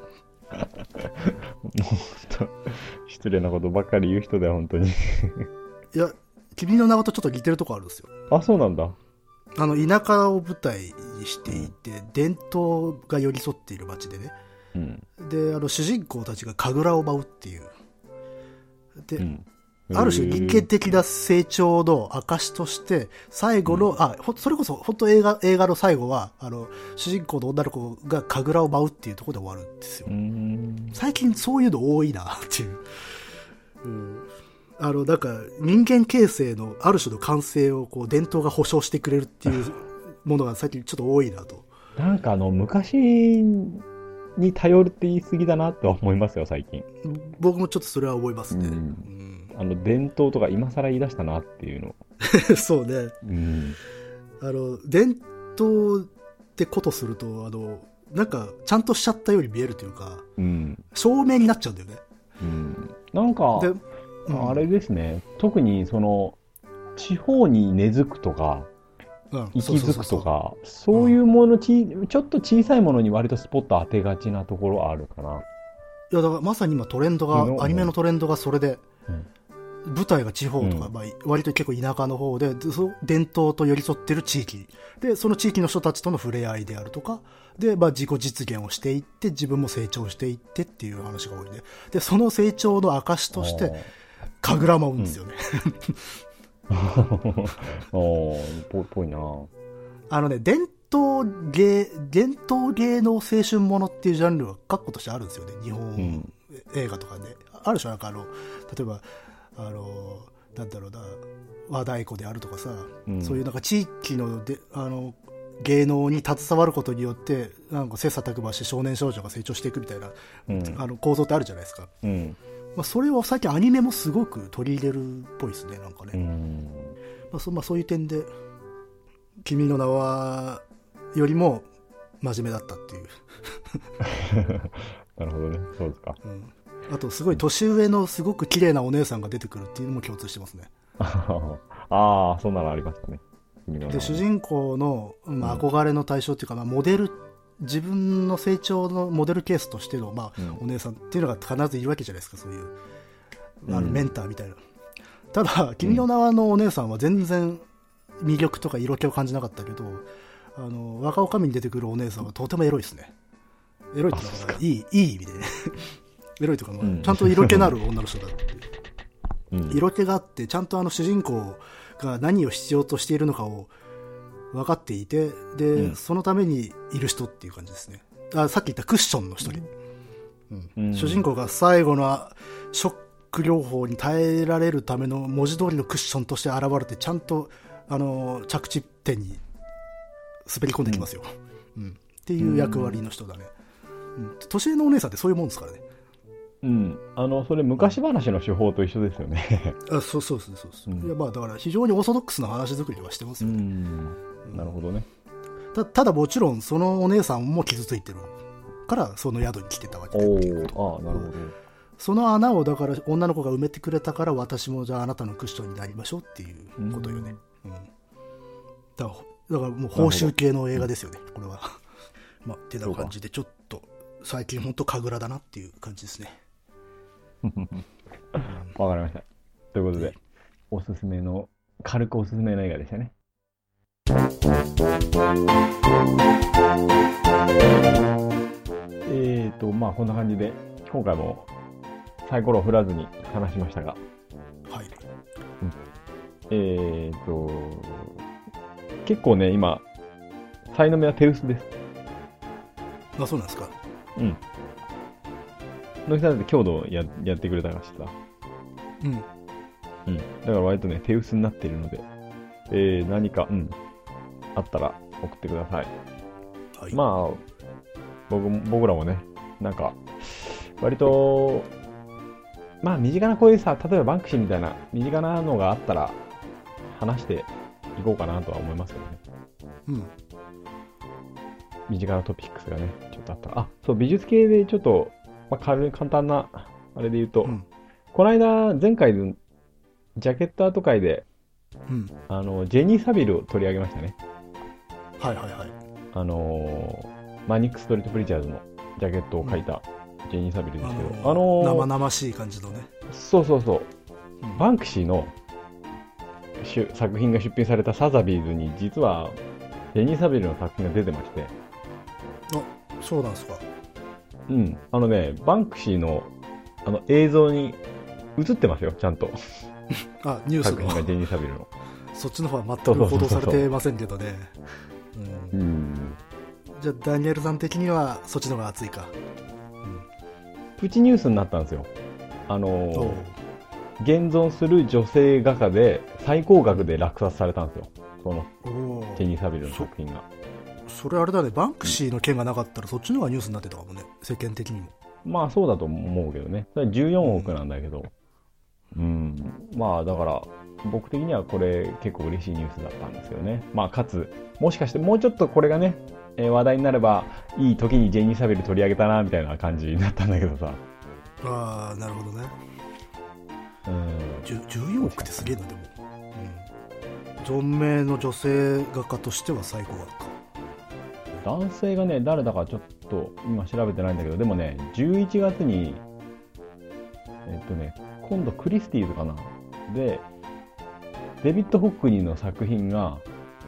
う失礼なことばっかり言う人だよ本当に。 いや君の名はとちょっと似てるとこあるんですよ。 あ、そうなんだ。 あの田舎を舞台にしていて、うん、伝統が寄り添っている街でね、うん、であの主人公たちが神楽を舞うっていうで、うんある種人間的な成長の証として最後の、うん、あそれこそ本当映画映画の最後はあの主人公の女の子が神楽を舞うっていうところで終わるんですよ。うん最近そういうの多いなっていう、うん、あのなんか人間形成のある種の完成をこう伝統が保証してくれるっていうものが最近ちょっと多いなと。 なんかあの昔に頼るって言い過ぎだなと思いますよ最近。 僕もちょっとそれは思いますね。うんうんあの伝統とか今更言い出したなっていうのそうね、うん、あの伝統ってことするとあのなんかちゃんとしちゃったように見えるというか、うん、証明になっちゃうんだよね、 うん、なんか、うん、あれですね特にその地方に根付くとか、うん、息づくとかそういうものち、うん、ちょっと小さいものに割とスポット当てがちなところはあるかな。 いやだからまさに今トレンドがアニメのトレンドがそれで、うん舞台が地方とか、うん、まあ、割と結構田舎の方で、そ伝統と寄り添ってる地域で、その地域の人たちとの触れ合いであるとか、で、まあ、自己実現をしていって、自分も成長していってっていう話が多いね。で、その成長の証として、神楽舞うんですよね。 おー、ぽ、ぽいな。 あのね、伝統芸、伝統芸能青春ものっていうジャンルは確固としてあるんですよね。日本映画とかで、ね。あるでしょ、なんかあの、例えば、あの、なんだろうな、和太鼓であるとかさ、うん、そういうなんか地域ので、あの、芸能に携わることによって、なんか切磋琢磨して少年少女が成長していくみたいな、うん、あの構造ってあるじゃないですか。うん、まあ、それを最近アニメもすごく取り入れるっぽいですね、なんかね。うん、まあそまあ、そういう点で、君の名はよりも真面目だったっていう。 なるほどね、そうですか。 うん、あと、すごい年上のすごく綺麗なお姉さんが出てくるっていうのも共通してますね。 ああ、そんなのありましたね。 で、主人公の、まあ、憧れの対象っていうか、まあ、モデル、自分の成長のモデルケースとしての、まあ、うん、お姉さんっていうのが必ずいるわけじゃないですか、そういう、あのメンターみたいな。うん、ただ、君の名はのお姉さんは全然魅力とか色気を感じなかったけど、あの、若女将に出てくるお姉さんはとてもエロいですね。エロいっていうのが、いい、いい意味でね。エロいというか、うん、ちゃんと色気のある女の人だって。うん、色気があって、ちゃんとあの主人公が何を必要としているのかを分かっていて、で、うん、そのためにいる人っていう感じですね。あ、さっき言ったクッションの一人、うんうん、主人公が最後のショック療法に耐えられるための文字通りのクッションとして現れて、ちゃんとあの着地点に滑り込んできますよ、うんうん、っていう役割の人だね、うん、年上のお姉さんってそういうもんですからね。 うん、あのそれ昔話の手法と一緒ですよね。 あ、そうそうそうそう、うん、いや、まあだから非常にオーソドックスな話作りはしてますよね。うん、 なるほどね。 た, ただもちろんそのお姉さんも傷ついてるからその宿に来てたわけでっていうこと。あ、なるほど。その穴をだから女の子が埋めてくれたから、私もじゃああなたのクッションになりましょうっていうことよね。うん、だからだからもう報酬系の映画ですよね、これは。まあってな感じで、ちょっと最近本当神楽だなっていう感じですね。 わかりました。ということで、おすすめの、軽くおすすめの映画でしたね。えーと、まあこんな感じで、今回もサイコロを振らずに話しましたが。はい。うん、えーと、結構ね、今、才能目は手薄です。 あ、そうなんですか。 うん。野木さんだって強度ややってくれたからしてさ。うん。うん。だから割とね、手薄になっているので、えー、何か、うん、あったら送ってください。はい。まあ、僕も、僕らもね、なんか、割と、まあ、身近なこういうさ、例えばバンクシーみたいな、身近なのがあったら、話していこうかなとは思いますけどね。うん。身近なトピックスがね、ちょっとあったら。あ、そう、美術系でちょっと、まあ、軽い簡単な、あれで言うと、うん、この間、前回のジャケットアート会で、うん、あの、ジェニー・サビルを取り上げましたね。はいはいはい。あのー、マニック・ストリート・プリチャーズのジャケットを描いたジェニー・サビルですけど、 うん、あのー、生々しい感じのね。 そうそうそう。うん、バンクシーの作品が出品されたサザビーズに、実は、ジェニー・サビルの作品が出てまして。 あ、そうなんですか。 うん。あのね、バンクシーのあの映像に映ってますよ、ちゃんと。 あ、ニュースの。 作品がジェニー・サビルの。 そっちの方は全く報道されてませんけどね。うん。じゃあ、ダニエルさん的にはそっちの方が熱いか。 うん。プチニュースになったんですよ。あのー、現存する女性画家で最高額で落札されたんですよ。その、ジェニー・サビルの作品が。 それあれだね、バンクシーの件がなかったらそっちの方がニュースになってたかもね、世間的にも。 まあそうだと思うけどね。それじゅうよんおくなんだけど。うん。うん、まあだから、僕的にはこれ結構嬉しいニュースだったんですけどね。まあかつ、もしかしてもうちょっとこれがね、えー、話題になれば、いい時にジェニー・サビル取り上げたな、みたいな感じになったんだけどさ。 ああ、なるほどね。うん。じゅうよんおくってすげえな、でも。うん。存命の女性画家としては最高額か。 男性がね、誰だかちょっと今調べてないんだけど、でもね、じゅういちがつに、えっとね、今度クリスティーズかなで、デビッド・ホックニーの作品が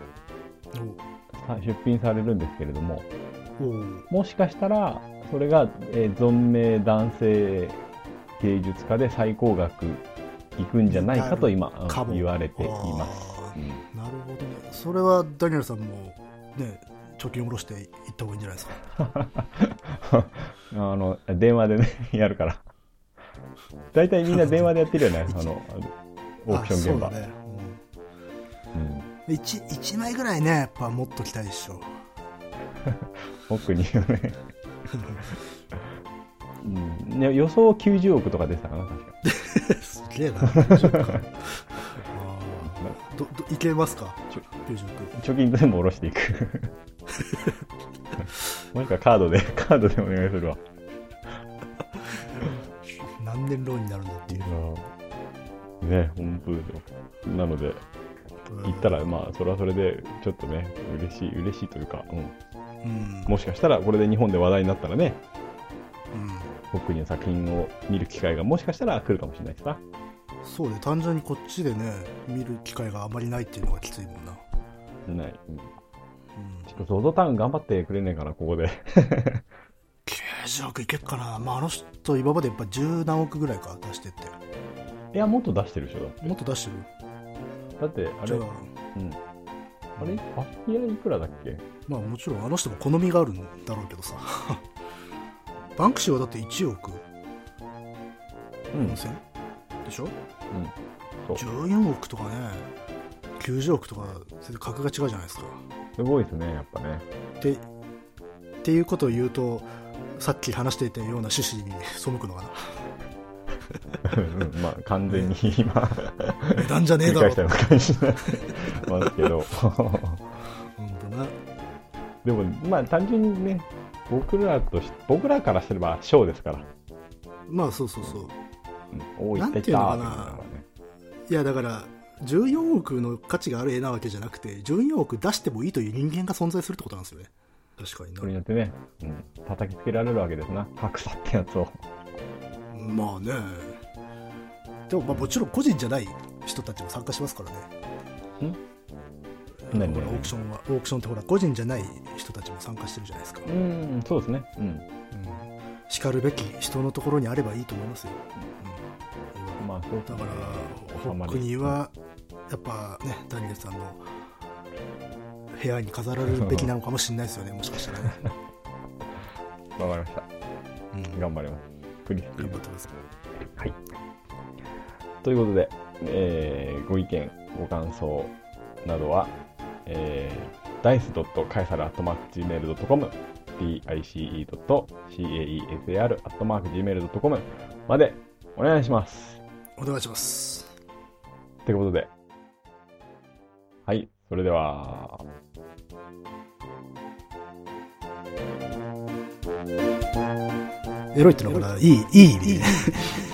出品されるんですけれども、もしかしたらそれが、えー、存命男性芸術家で最高額いくんじゃないかと今言われています。うん、 なるほどね。それはダニエルさんもね、貯金を下ろしていった方がいいんじゃないですか。 あの電話でねやるから。大体みんな電話でやってるよね。あのオークション現場。そうだね。 うん。一一枚ぐらいね、やっぱ持っときたいでしょ。 奥によね。うん、予想きゅうじゅうおくとか出てたかな、確か。 すげえな。きゅうじゅうおくか。どどいけますか。きゅうじゅうおく。 貯金全部下ろしていく。もしくはカードでカードでお願いするわ。 何年ローンになるんだっていう。 ね、本当ですよ。なので行ったらまあそれはそれでちょっとね嬉しい嬉しいというか、うんうん、もしかしたらこれで日本で話題になったらね、うん、僕の作品を見る機会がもしかしたら来るかもしれないしさ。 そうね、単純にこっちでね見る機会があまりないっていうのがきついもんな。 ない、うんうん、ちょっとゾゾタウン頑張ってくれねえかなここで。 きゅうじゅうおくいけっかな。まああの人今までやっぱ十何億ぐらいか出してって。 いやもっと出してるでしょ。だってもっと出してる。 だってあれ、うん、あれバスキアいくらだっけ。 まあもちろんあの人も好みがあるんだろうけどさ。バンクシーはだっていちおくよんせん、うん、でしょ、うん、そうじゅうよんおくとかねきゅうじゅうおくとか全然格が違うじゃないですか。 すごいですねやっぱね。 でっていうことを言うとさっき話していたような趣旨に背くのかな。 うん、まあ完全に今値段じゃねえだろ繰り返したような感じになってますけど。 本当な。 でもまあ単純にね僕らとし僕らからすればショーですから。 まあそうそうそう。 うん、おーいったいったーって言うのかね。 いやだからじゅうよんおくの価値がある絵なわけじゃなくてじゅうよんおく出してもいいという人間が存在するってことなんですよね。確かにな。 それによってね、うん、叩きつけられるわけですな格差ってやつを。 まあね。でもまあもちろん個人じゃない人たちも参加しますからね。ん？何？オークションはオークションってほら個人じゃない人たちも参加してるじゃないですか。 うん、そうですね。うん。うん、 しかるべき人のところにあればいいと思いますよ。うん、 まあそうだからホックニーはやっぱねダニエルさんの部屋に飾られるべきなのかもしれないですよね。もしかしたらね。 わかりました。うん、頑張ります。クリスティー頑張ってください。 はい。ということで、えー、ご意見ご感想などは、えー、ダイス カエサル アットマーク ジーメール ドットコム ダイセ カエサル アットマーク ジーメール ドットコム までお願いします。 お願いします。 ということで、はい、それではエロいってのかな、いいいい意味で